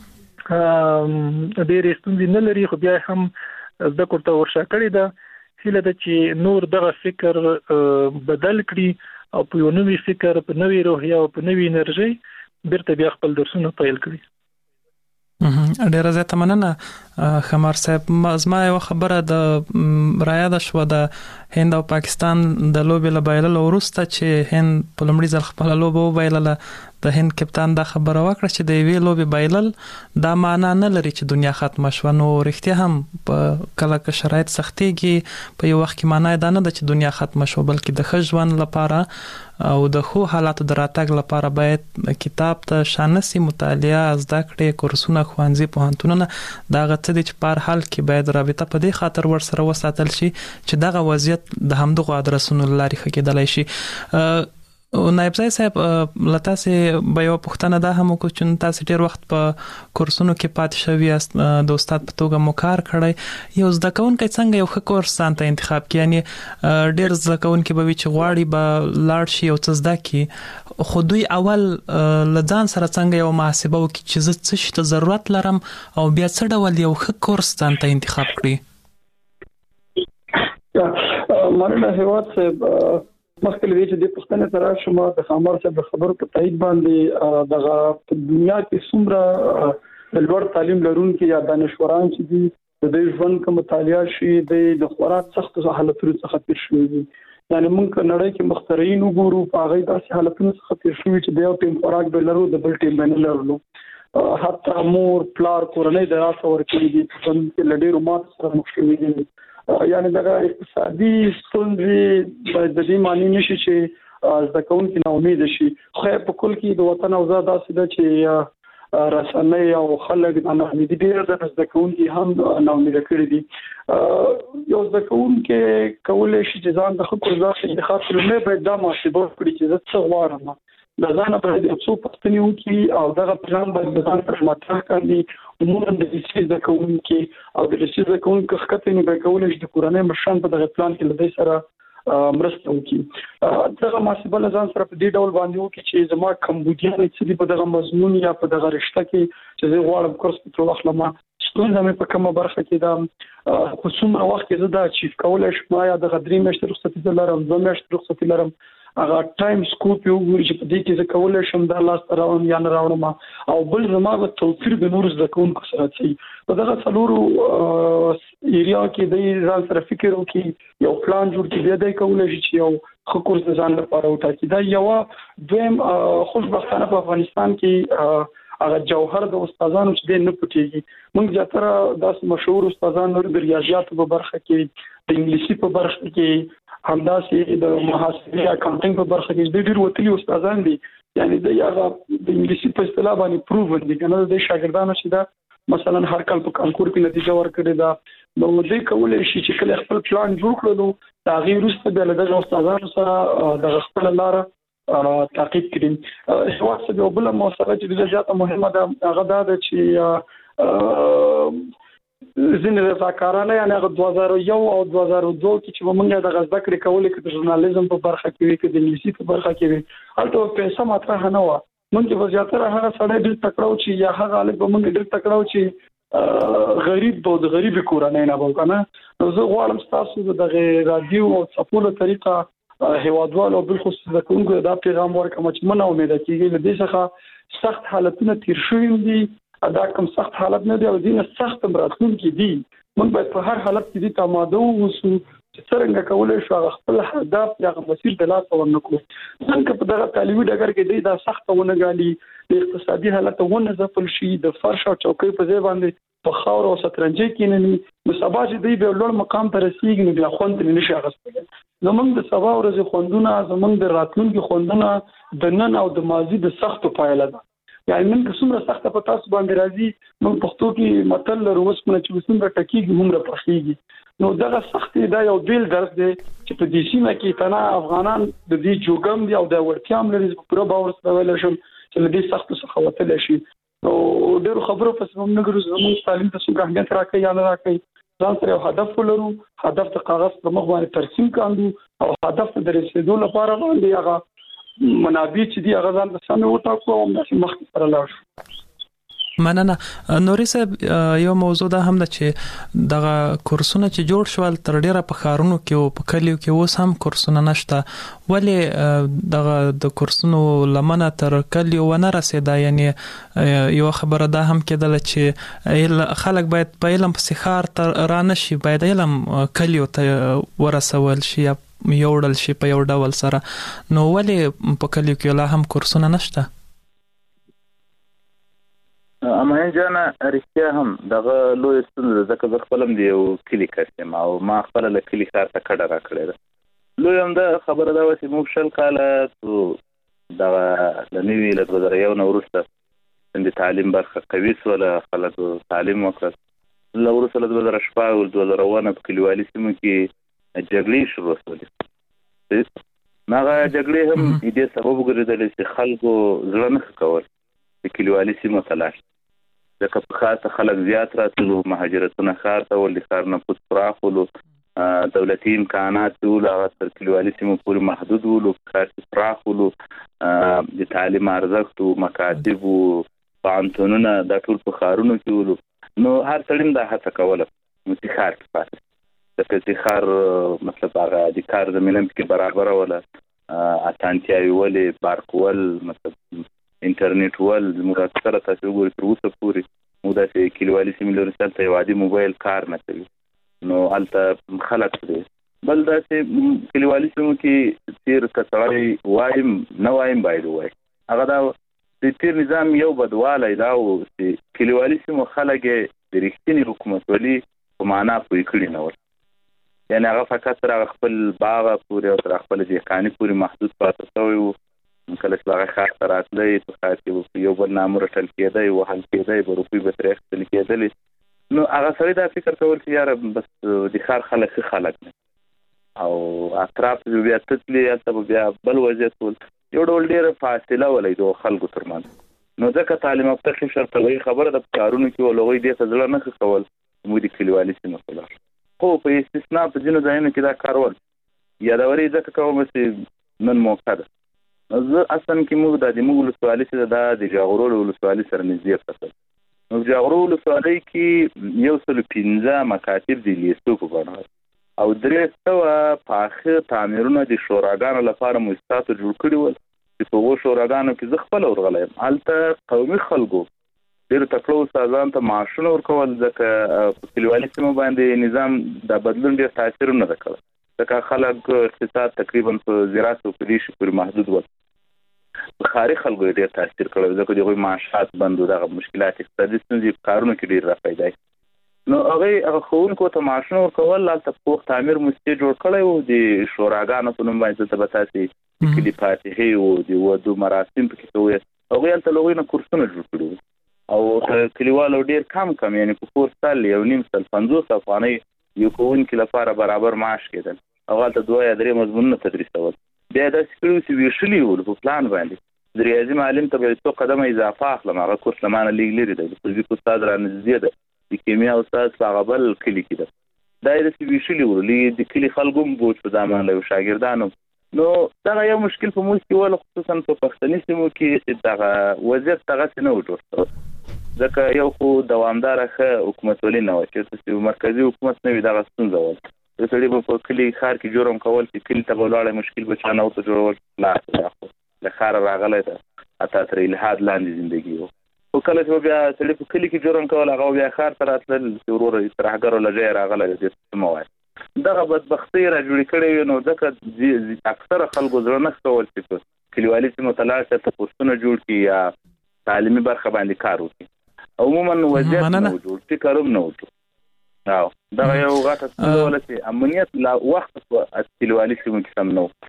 Speaker 4: ډېرې ستونزې نه لري خو بیا هم زده کړو ته ورشا کړې ده، هیله ده چې نور دغه فکر بدل کړي او په یو نوي فکر، په نوي روحیه او په نوي انرژي بیرته بیا خپل درسونه پیل کړي.
Speaker 3: ډیره زیاته مننه خمار صاحب. زما یو خبره د رایاده شوه د هند او پاکستان د لوبې له بایللو وروسته چې هند په لومړي ځل خپله لوبه وبایلله. د هند کپتان دا خبره وکړه چې د یوې لوبې بایلل دا معنا نه لري چې دنیا ختمه شوه. نو رښتیا هم په کله که شرایط سختېږي په یو وخت کې معنا دا نه ده چې دنیا ختمه شوه، بلکې د ښه ژوند لپاره او د ښو حالاتو د راتګ لپاره باید کتاب ته شانسي، مطالعه، زده کړې، کورسونه، ښوونځي، پوهنتونونه، دا هغه څه دي چې په هر حال کې باید رابطه په دې خاطر ورسره وساتل شي چې دغه وضعیت د همدغو ادرسونو له لارې ښه کېدلی شي. نایب ځای صاحب، له تاسې به یوه پوښتنه دا هم وکړو چې تاسې ډېر وخت په کورسونو کې پاتې شوي یاست، د استاد په توګه مو کار کړی. یو زده کوونکی څنګه یو ښه کورس ځان ته انتخاب کړي؟ یعنې ډېر زده کوونکي به وي چې غواړي به لاړ شي یو څه زده کړي، خو دوی اول له ځان سره څنګه یو محاسبه وکړي چې زه څه شي ته ضرورت لرم او بیا څه ډول یو ښه کورس ځان ته انتخاب کړي؟
Speaker 6: مننه هیواد صاحب. مخکې له دې چې د پښتنې سره شما د خامار صاحب د خبرو په تایید باندې دغه په دنیا کې څومره د لوړ تعلیم لرونکي یا دانشوران چې دي د دې ژوند کوم مطالعه شي د خوراک سختو حالتونو څخه تیر شوي دي. یعنی موږ په نړۍ کې مخترعين وګورو، په هغه داسې حالتونو څخه تیر شوي چې د یو ټیم خوراک به لرو، د بل ټیم نه لرلو. حتی مور پلار کورنۍ د راس ورکړي دي چې لډېرو مات سره مخ شوي دي. یعنی دغه اقتصادي ستونزې د دې معنی نشي چې زده کوونکي نا امید شي. خو په کل کې د وطن اوضاع داسې ده چې رسنۍ او خلک د نا امیدي ډېر د زده کوونکي هم نا امید کړي دي. یو زده کوونکي کولای شي چې ځان د خپل ځان انتخاب کړي، نه باید دا محاسبه کړي چې زه څه غواړم. د ځان په دې څو پښتني وکي او دغه پلان باید ځان پر مطرح کړي. عموما د دې د کوونکي او د دې د کوونکي خطه نه به کولای شي د کورنۍ مشران په دغه پلان کې لدی سره مرسته وکړي. دغه محاسبه لزان سره په دې ډول باندې وکړي چې زما کمبودیان چې په دغه مضمون یا په دغه رشته کې چې زه غواړم کورس په ټول وخت لمه ستونزه مې په کومه برخه کې دا په څومره وخت کې زه دا چیف کولای شم یا د غدري مشترک رخصتي لرم، دوه مشترک رخصتي لرم. هغه ټایم سکوپ یو ګوري چې په دې کې زه کولای شم دا لاس راوړم یا نه راوړم، او بل زما د توفیر د نور زده کوونکو سره چې په دغه څلورو ایریا کې د ځان سره فکر وکړي، یو پلان جوړ کړي، بیا د کولای شي چې یو ښه کورس د ځان لپاره وټاکي. دا یو دویم خوشبختانه په افغانستان کې هغه جوهر د استادانو چې د نه پټيږي. موږ زیاتره داسې مشهور استادان لرو د ریاضیاتو په برخه کې، د انګلیسي په برخه کې، همداسې د محاسبې اکاونټینګ په برخه کې د ډېر وتلي استادان دي. یعنی د یغه د انګلیسي په اصطلاح باندې پروف دي کنه د شاګردانو چې دا مثلا هر کال په کانکور کې نتیجه ورکړي دا نو دې کولای شي چې کله خپل پلان جوړ کړو دا غیر وروسته د لږه استادانو سره د خپل لار تعقیب کړي. هو څه د بل موثره چې د زیاته مهمه ده هغه دا چې ځینې رضاکارانه یعنی هغه دوه زره یو او دوه زره دوه کې چې موږ د غزه کړې کولې کې د ژورنالیزم په برخه کې وي کې د انګلیسي په برخه کې وي هلته پیسې مطرح نه و. موږ په زیاتره هغه سړی ډېر تکړه چې یا هغه الګ به موږ ډېر تکړه چې غریب به د غریب کورنۍ نه وو کنه. نو زه غواړم تاسو د رادیو او صفولو طریقه هیوادوالو بل خصوص د کومګو دا پیغام ورکوم چې منه امید کیږي له دې څخه سخت حالتونه تیر شوي دي. دا کوم سخت حالت نه دی او دینه سخت مراتب کې دي. موږ باید په هر حالت کې دي تماده ووسو چې څنګه کولای شو خپل هدف یا مسیر د لاس ورنکو. څنګه په دغه تعلیمي ډګر کې دی دا سخت ونه غالي د اقتصادي حالت ونه ځپل شي د فرش او چوکۍ په ځای باندې په خاور او شطرنج کې نه نو سبا چې دی به لوړ مقام ته رسیدي نو بیا خوند نه نشي اغستل. زمونږ د سبا ورځې خوندونه زمونږ د راتلونکي خوندونه د نن او د ماضي د سختو پایله ده. یعنی نن که څومره سخته په تاسو باندې راځي نو پښتو کې متل لرو اوس په چې څومره ټکیږي موږ پخېږي. نو دغه سختي دا یو بیل درس دی چې په دې سیمه کې تنا افغانان د دې جوګم دی او د ورتيام لري په پوره باور سره ویل شم چې د دې سختو څخه وتل شي. نو ډېر خبرو پس موږ نه ګرځو زموږ تعلیم ته څنګه اهمیت راکړي یا نه راکړي ځان سره هدف ولرو، هدف د کاغذ په مخ باندې ترسیم کاندو او هدف ته رسیدو لپاره باندې هغه منابع چې دی هغه ځان ته سمې وټاکو او مخ سره لاړ شو.
Speaker 3: مننه. نوري صاحب یو موضوع ده هم ده چې دغه کورسونه چې جوړ شول تر ډیره په خارونو کې او په کلیو کې اوس هم کورسونه نشته، ولې دغه د کورسونو لمنه تر کلیو ونه رسیده؟ یعنی یو خبره ده هم کېدله چې خلک باید په علم پسې ښار ته را نشي، باید علم کلیو ته ورسول شي یا یوړل شي په یو ډول سره، نو ولې په کلیو کې لا هم کورسونه نشته؟
Speaker 5: امان جانا رښتیا هم دغه لوی ستونزه ځکه زه خپل هم دی یو کلی کسم او ما خپل له کلی ښار ته کډه راکړې ده. لوی هم دا خبره ده چې موږ شل کاله دغه د نوي له دوه زره یو نه وروسته د تعلیم برخه قوي سوله، خلکو تعلیم وکړ. له وروسته له دوه زره شپږ او دوه زره اووه نه په کلیوالي سیمو کې جګړې شروع شولې. هغه جګړې هم دې سبب وګرځېدلې چې خلکو زړه نه ښه کول د کلیوالي سیمو ته لاړ. ځکه په ښار ته خلک زیات راتلو، مهاجرتونه ښار ته ول، د ښار نفوس پراخ ولو، دولتي امکانات ول هغه تر کلیوالي سیمو پورې محدود ولو، ښار کې پراخ ولو، د تعلیم ارزښت او مکاتب او پوهنتونونه دا ټول په ښارونو کې ولو. نو هر سړی دا هڅه کوله چې ښار کې پاتې شي، ځکه چې ښار مطلب هغه د کار زمینه کې برابره وله، اسانتیاوې ولې، بارک ول، مطلب انټرنیټ ول. موږ اکثره تاسو وګورئ تر اوسه پورې موږ داسې کلیوالي سیمې لرو چې هلته یو عادي موبایل کار نه کوي، نو هلته خلک دی. بل داسې کلیوالي سیمو کې تیر که سړی وایم نه وایم باید ووایي، هغه دا د تیر نظام یو بدوالی دا و چې کلیوالي سیمو خلک یې د رښتینې حکومتولي په معنا پوه کړي نه ول. یعنې هغه فقط تر هغه خپل باغه پورې او تر خپل دهقاني پورې محدود پاتې شوی و. کله چې هغه ښار ته راتلی په ښار کې یو بل نامه رټل کېدی، وهل کېدی، به روپۍ به ترې اخیستل کېدلې. نو هغه سړی دا فکر کول چې یاره بس د ښار خلک ښه خلک دي او اطراف به بیا تتلي، هلته به بیا بل وضعیت ول، یو ډول ډېره فاصله ولی د خلکو تر منځ. نو ځکه تعلیم یافته قشر طبیعي خبره ده په کارونو کې ول هغوی دې ته زړه نه ښه کول، موږ د کلیوالي سیمو ته لاړو. خو په استثنا په ځینو ځایونو کې دا کار ول یادوري ځکه کوم چې نن موقع ده. زه اصلا کې موږ د دې موږ ولسوالۍ سره دا د جاغرو ولسوالۍ سره نږدې کتل. نو جاغرو ولسوالۍ کې یو سل پنځه مکاتب د لیستو په بڼه او درې سوه پاخه تعمیرونه د شوراګانو لپاره مؤسساتو جوړ کړي ول چې په هغو شوراګانو کې زه خپله ورغلی یم. هلته قومي خلکو ډېرو تکړو استادانو ته معاشونه ورکول، ځکه په کلیوالي سیمو باندې نظام دا بدلون ډېر تاثیر نه ده کړی، ځکه خلک اقتصاد تقریبا په زراعت او په دې شي پورې محدود ول. په ښاري خلکو یې ډېر تاثیر کړی، ځکه د هغوی معاشات بند و، دغه مشکلات اقتصادي ستونزې په کارونو کې ډېر راپیدا شي. نو هغوی هغه ښوونکو ته معاشونه ورکول، هلته پوخ تعمیر مؤسسې جوړ کړی و، د شوراګانو په نوم باندې دلته به تاسې د کلي فاتحې و، د ودو مراسم پکې کوی، هغوی هلته له هغوی نه کورسونه جوړ کړي وو او کلیوالو ډېر کم کم یعنې په کورس سل یو نیم سل پنځوس افغانۍ یو ښوونکي لپاره برابر معاش کېدل. هغه هلته دوه یا درې مضمونونه تدریسول. بیا یې داسې کړي وو چې ویشلي وو په پلان باندې د ریاضي معلم ته به څو قدمه اضافه اخلم، هغه کورس له ما نه لږ لرې دی، د فزیک استاد را نږدې ده، د کیمیا استاد په هغه بل کلي کې ده. دا یې داسې ویشلي وو، د کلي خلکو هم بوج په دا باندې و شاګردانو. نو دغه یو مشکل په موږ کې ول، خصوصا په پښتني سیمو کې چې دغه وضعیت دغسې نه و جوړ شوی، ځکه یو خو دوامداره ښه حکومتولي نه وه، چېرته چې مرکزي حکومت نه وي دغه ستونزه وه. یو سړي به په کلي ښار کې جرم کول چې کلي ته به ولاړی مشکل به چا نه ورته جوړول، خلاص دا خو له ښاره راغلی ده حتی تر الحاد لاندې زندګي و. خو کله چې به بیا سړي په کلي کې جرم کول، هغه بیا ښار ته راتلل چې وروره ترهګرو له ځایه راغلی دی، دې څه مه وایه. دغه بدبختۍ را جوړې کړې وې، نو ځکه اکثره خلکو زړه نه ښه کول چې په کلیوالي سیمو ته لاړ شي، ته پوسټونه جوړ کړي یا تعلیمي برخه باندې کار وکړي. عموما وضعیت نه جوړ فکرم نه وته او دا یو غاټه څه چې امنیت لا وخت په استلوالي سیمه کې سم نو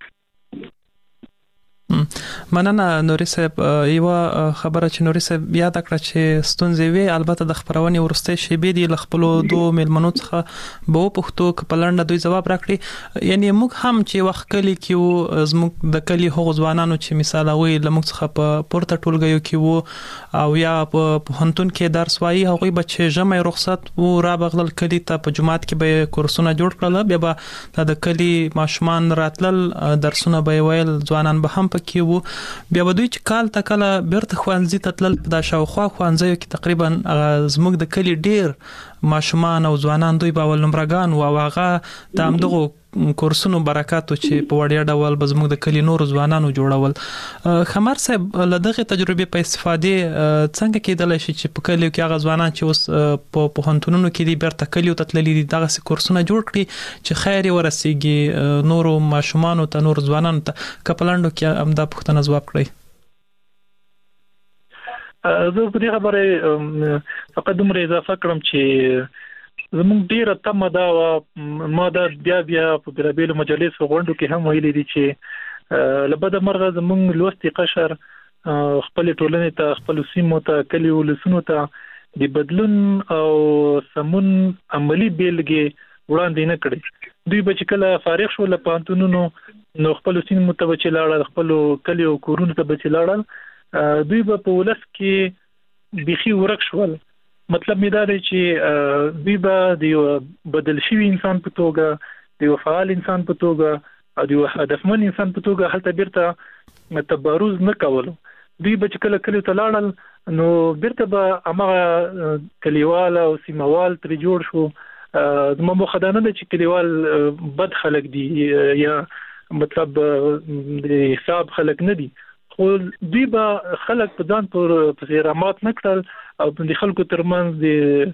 Speaker 3: مننه نوري صاحب یو خبره چې نوري صاحب یاد کړ چې ستونزې وی البته د خبرونې ورسته شی به دی خپل دوه ملمنو څخه به پښتو کپلند دوی جواب راکړي یعنی موږ هم چې وخت کلی کې زموږ د کلی هغو ځوانانو چې مثال وي لموږ څخه په پورته ټولګیو کې وو او یا په هنتون کې درس وایي هغه بچي جمع رخصت و را بغلل کلی ته په جماعت کې به کورسونه جوړ کړل بیا به د کلی ماشومان راتلل درسونه به ویل ځوانان به هم کې وو بیا ودوی چې کال تا کله بیرته خوانځي تتلل په دا شاوخوا خوانځي کې تقریبا زموږ د کلی ډیر ماشومان او ځوانان دوی په ول نمبرګان او هغه د امدغه کورسونو برکاتو چې په وړیا ډول به زموږ د کلی نور ځوانانو جوړول خمر صاحب لدغه تجربه په استفاده څنګه کېدل شي چې په کلیو کې هغه ځوانان چې اوس په پوهنتونونو کې دي بیرته کلیو تتللي دي دغه کورسونه جوړ کړي چې خیر ورسیږي نور ماشومان او ته نور ځوانان ته کپلانډو کې امدا پښتنه جواب کړی
Speaker 4: زه په دې خبره فقط دومره اضافه کړم چې زموږ ډیره تمه دا ما دا بیا بیا په بیلابیلو مجالسو غونډو کې هم ویلي دي چې لبد مرغه زموږ لوستي قشر خپل ټولنې ته خپل سیمو ته کلیو ولسونو ته د بدلون او سمون عملی بیلګې وړاندې نه کړي دوی به کله فارغ شو له پانتونونو نو خپل سیمو ته بچی لاړل خپل کلیو کورونو ته بچی لاړل دوی به په ولس کې بيخي ورک شول مطلب می دا دی چې دوی به د بدل شوی انسان په توګه د فعال انسان په توګه او د هدفمن انسان په توګه هلته بیرته تبارز نه کولو دوی به کله کله تلاړل نو بیرته به هغه کلیوال او سیموال تر جوړ شو زموږ مخدانه د چې کلیوال بد خلک دي یا مطلب د حساب خلک نه دي خو دوی به خلک په ځان پر پیغامات نکړل او د خلکو ترمنځ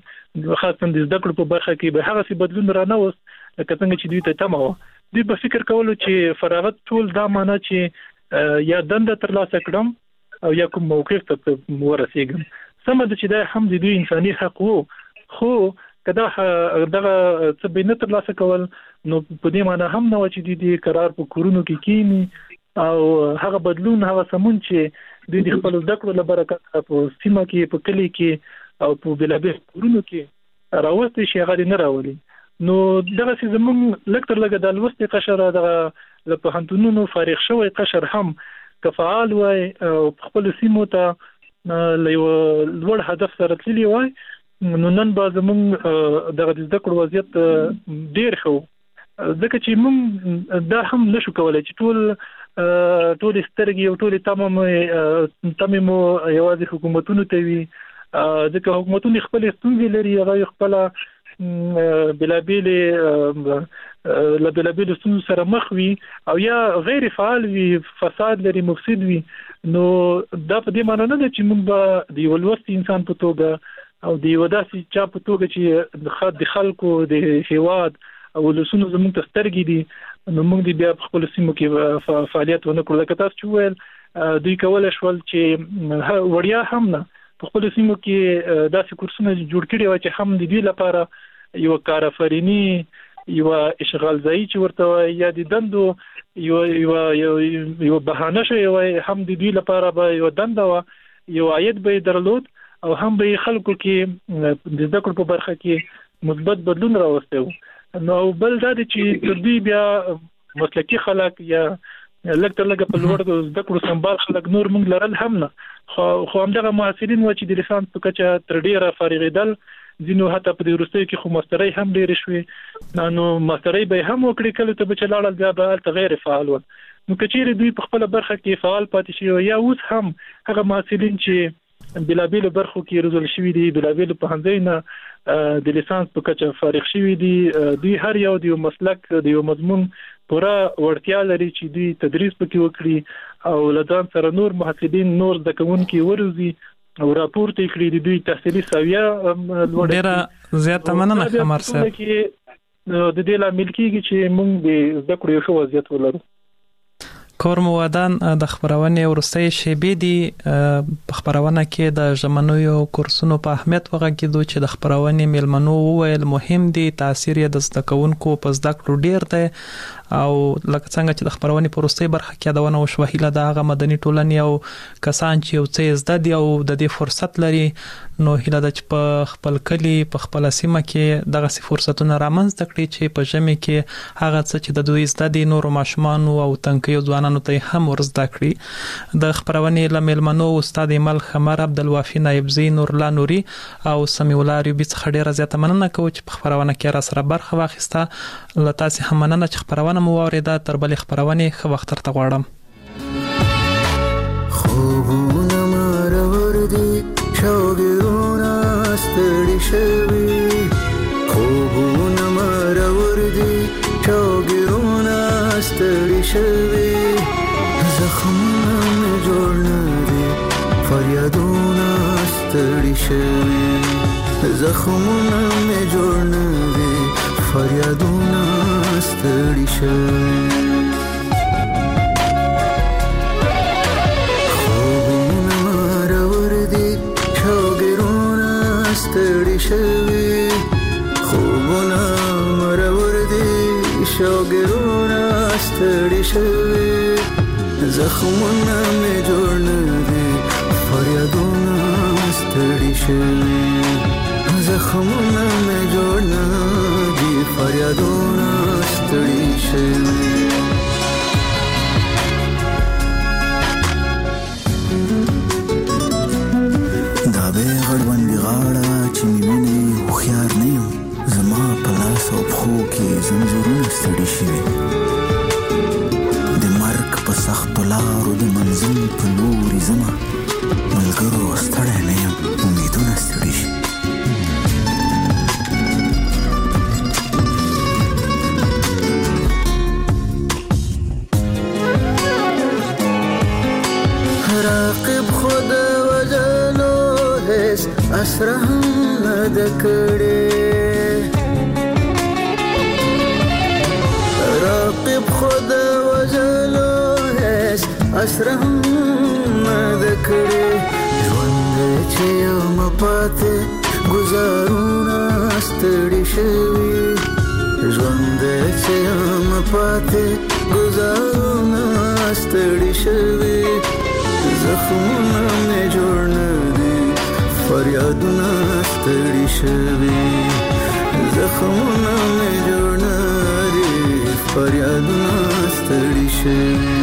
Speaker 4: د خاصه د زده کړو په برخه کې به هغه څه بدلون را نه وست لکه څنګه چې دوی ته تمه و دوی به فکر کولو چې فراغت ټول دا معنی چې یا دنده ترلاسه کړم او یا کوم موقف ته ورسېږم سم د چې دا هم د دوی انساني حق وو خو کدا دغه څه به نه ترلاسه کول نو په دې معنی هم نه و چې دوی قرار په کورونو کې کینی او هغه بدلون هغه سمون چې د خپل زده کړو لپاره په سیمه کې په کلی کې او په بلابل کورونو کې راوستي شي هغه نه راولي نو دغه زمون لکتر لګه د لوستي قشر دغه له پوهنتونونو فارغ شوی قشر هم کفعال وای او خپل سیمو ته له لوړ هدف سره تللی وای نو نن به زمون دغه زده کړو وضعیت ډیر خو ځکه چې موږ دا هم نشو کولای چې ټول ټول سترګي او ټول تمام تمام یوازې حکومتونو ته وي ځکه حکومتونه خپل ستونزې لري هغه خپل بلابل لبلابل ستونزې سره مخ وي او یا غیر فعال وي فساد لري مفسد وي نو دا په دې معنی نه ده چې موږ به د ولوستي انسان په توګه او د وداسي چا په توګه چې د خلکو د هیواد او لسونو زموږ ته سترګې دي نو موږ دی بیا خپل سیمو کې فعالیت ونه کړو لکه تاسو چې ویل دوی کولای شول چې وړیا هم نه په خپل سیمو کې داسې کورسونه جوړ کړي و چې هم د دوی لپاره یو کارآفرینی یو اشغال ځای چې ورته یا د دندو یو یو یو بهانه شوی وای هم د دوی لپاره به یو دنده و یو عاید به درلود او هم به خلکو کې د زده کړو په برخه کې مثبت بدلون راوستي نو بل دا چې دوی بیا مسلکي خلک یا لکه لکه په لوړ د زده کړو سمبال خلک نور موږ لرل هم نه خو همدغه محصلین و چې د لیسانس په کچه تر ډیره فارغېدل ځینو حتی په دې وروستیو کې خو ماسترۍ هم ډېرې شوې نو ماسترۍ به هم وکړي کله ته به چې لاړل بیا به هلته غیر فعال ول نو که چیرې دوی په خپله برخه کې فعال پاتې شي یا اوس هم هغه محصلین چې بلابیلو برخو کې روزل شوي دي بلابیلو پوهنځیو نه د لیسانس په کچه فارغ شوي دي دوی هر یو د یو مسلک د یو مضمون پوره وړتیا لري چې دوی تدریس پکې وکړي او له ځان سره نور محصلین نور زده کوونکي وروزي او راپورته کړي د دوی تحصیلي سویه لوړه
Speaker 3: ډېره زیاته مننه خمر صاحب
Speaker 4: د دې لامل کېږي چې موږ د زده کړو یو ښه وضعیت ولرو
Speaker 3: کور موادان د خبرونه ورستۍ شیبې دي په خبرونه کې د ژمنوي کورسونو په اهمیت وغږیدو چې د خبرونه میلمنو وویل مهم دي، تاثیر یې د زده کوونکو په زده کړو ډیر دی او لکه څنګه چې د خبرونه په ورستۍ برخه کې یادونه وشوه هیله د هغه مدني ټولنې او کسان چې یو څه زده دي او د دې فرصت لري نو هیله د چې په خپل کلی په خپل سیمه کې دغه سي فرصتونه رامنځته کړي چې په ژمي کې هغه څه چې د دوی زده دي نور ماشومان او تنکیو ځوانانو ته هم ورزده کړي. د خبرونه لملمنو استاد مل خمر عبدالوافي نائب زی نور الله نوري او سمي الله ریوبي څخه ډیره زیاته مننه کوم چې په خبرونه کې را سره برخه واخیسته. لته سي هم مننه چې خبرونه مو اوریدا. تر بلې خبرونه خو وخت تر غواړم.
Speaker 8: خوبونه مرور دي شوګرونه ستړي شوي، خوبونه مرور دي شوګرونه ستړي شوي، زخمونه مې جوړ نه دي فریادونه ستړي شوي، زخمونه مې جوړ نه دي فریادونه ستړي شوي. خوبونه مرور دي شوګرونه ستړي شوي، خوبونه مرور دي شوګرونه ستړي شوي، زخمونه مې جوړ نه دي فریادونه ستړي شوي، زخمونه مې جوړ نه دي فریادونه ستړي شوي. دا به غړوند غاړه چې مینه هوښیار نه یم، زما په لاس او پښو کې زنځیرونه ستړي شوي، د مرګ په سختو لارو د منزل په لوري زما ملګرو ستړی نه یم، امیدونه ستړي شي. راقب خود وجلو هیڅ اسره هم نه ده کړې، راقب خود وجلو هیڅ اسره هم نه ده کړې، ژوند چې یم پاتې ګزارونه ستړي شوي، ژوند چې یم پاتې ګزارونه ستړي شوي، زخمونه مې جوړ نه دي فریادونه ستړي شوي، زخمونه مې جوړ نه دي فریادونه ستړي شوي.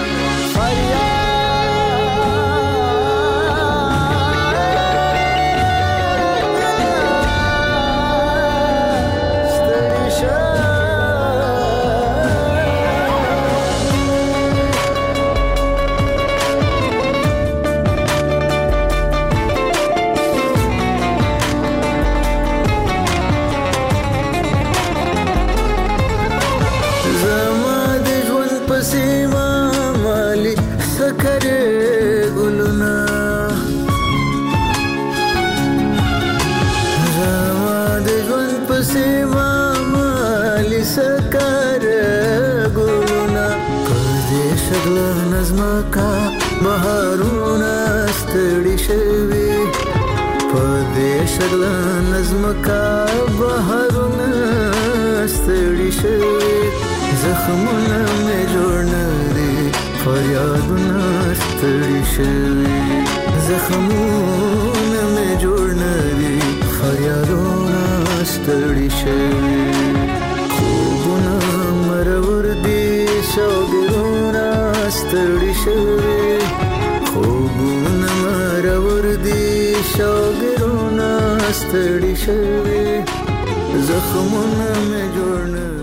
Speaker 8: نظمکا بهارونه ستړي شوي، په دې شګل نظمکا بهارونه ستړي شوي، زخمونه مې جوړ نه دي فریادونه ستړي شوي، زخمونه مې جوړ نه دي فریادونه ستړي شوي. خوبونه مرور دي شوګرونه ستړي شوي، خوبونه مرور دي شوګرونه ستړي شوي، زخمونه مې جوړ نه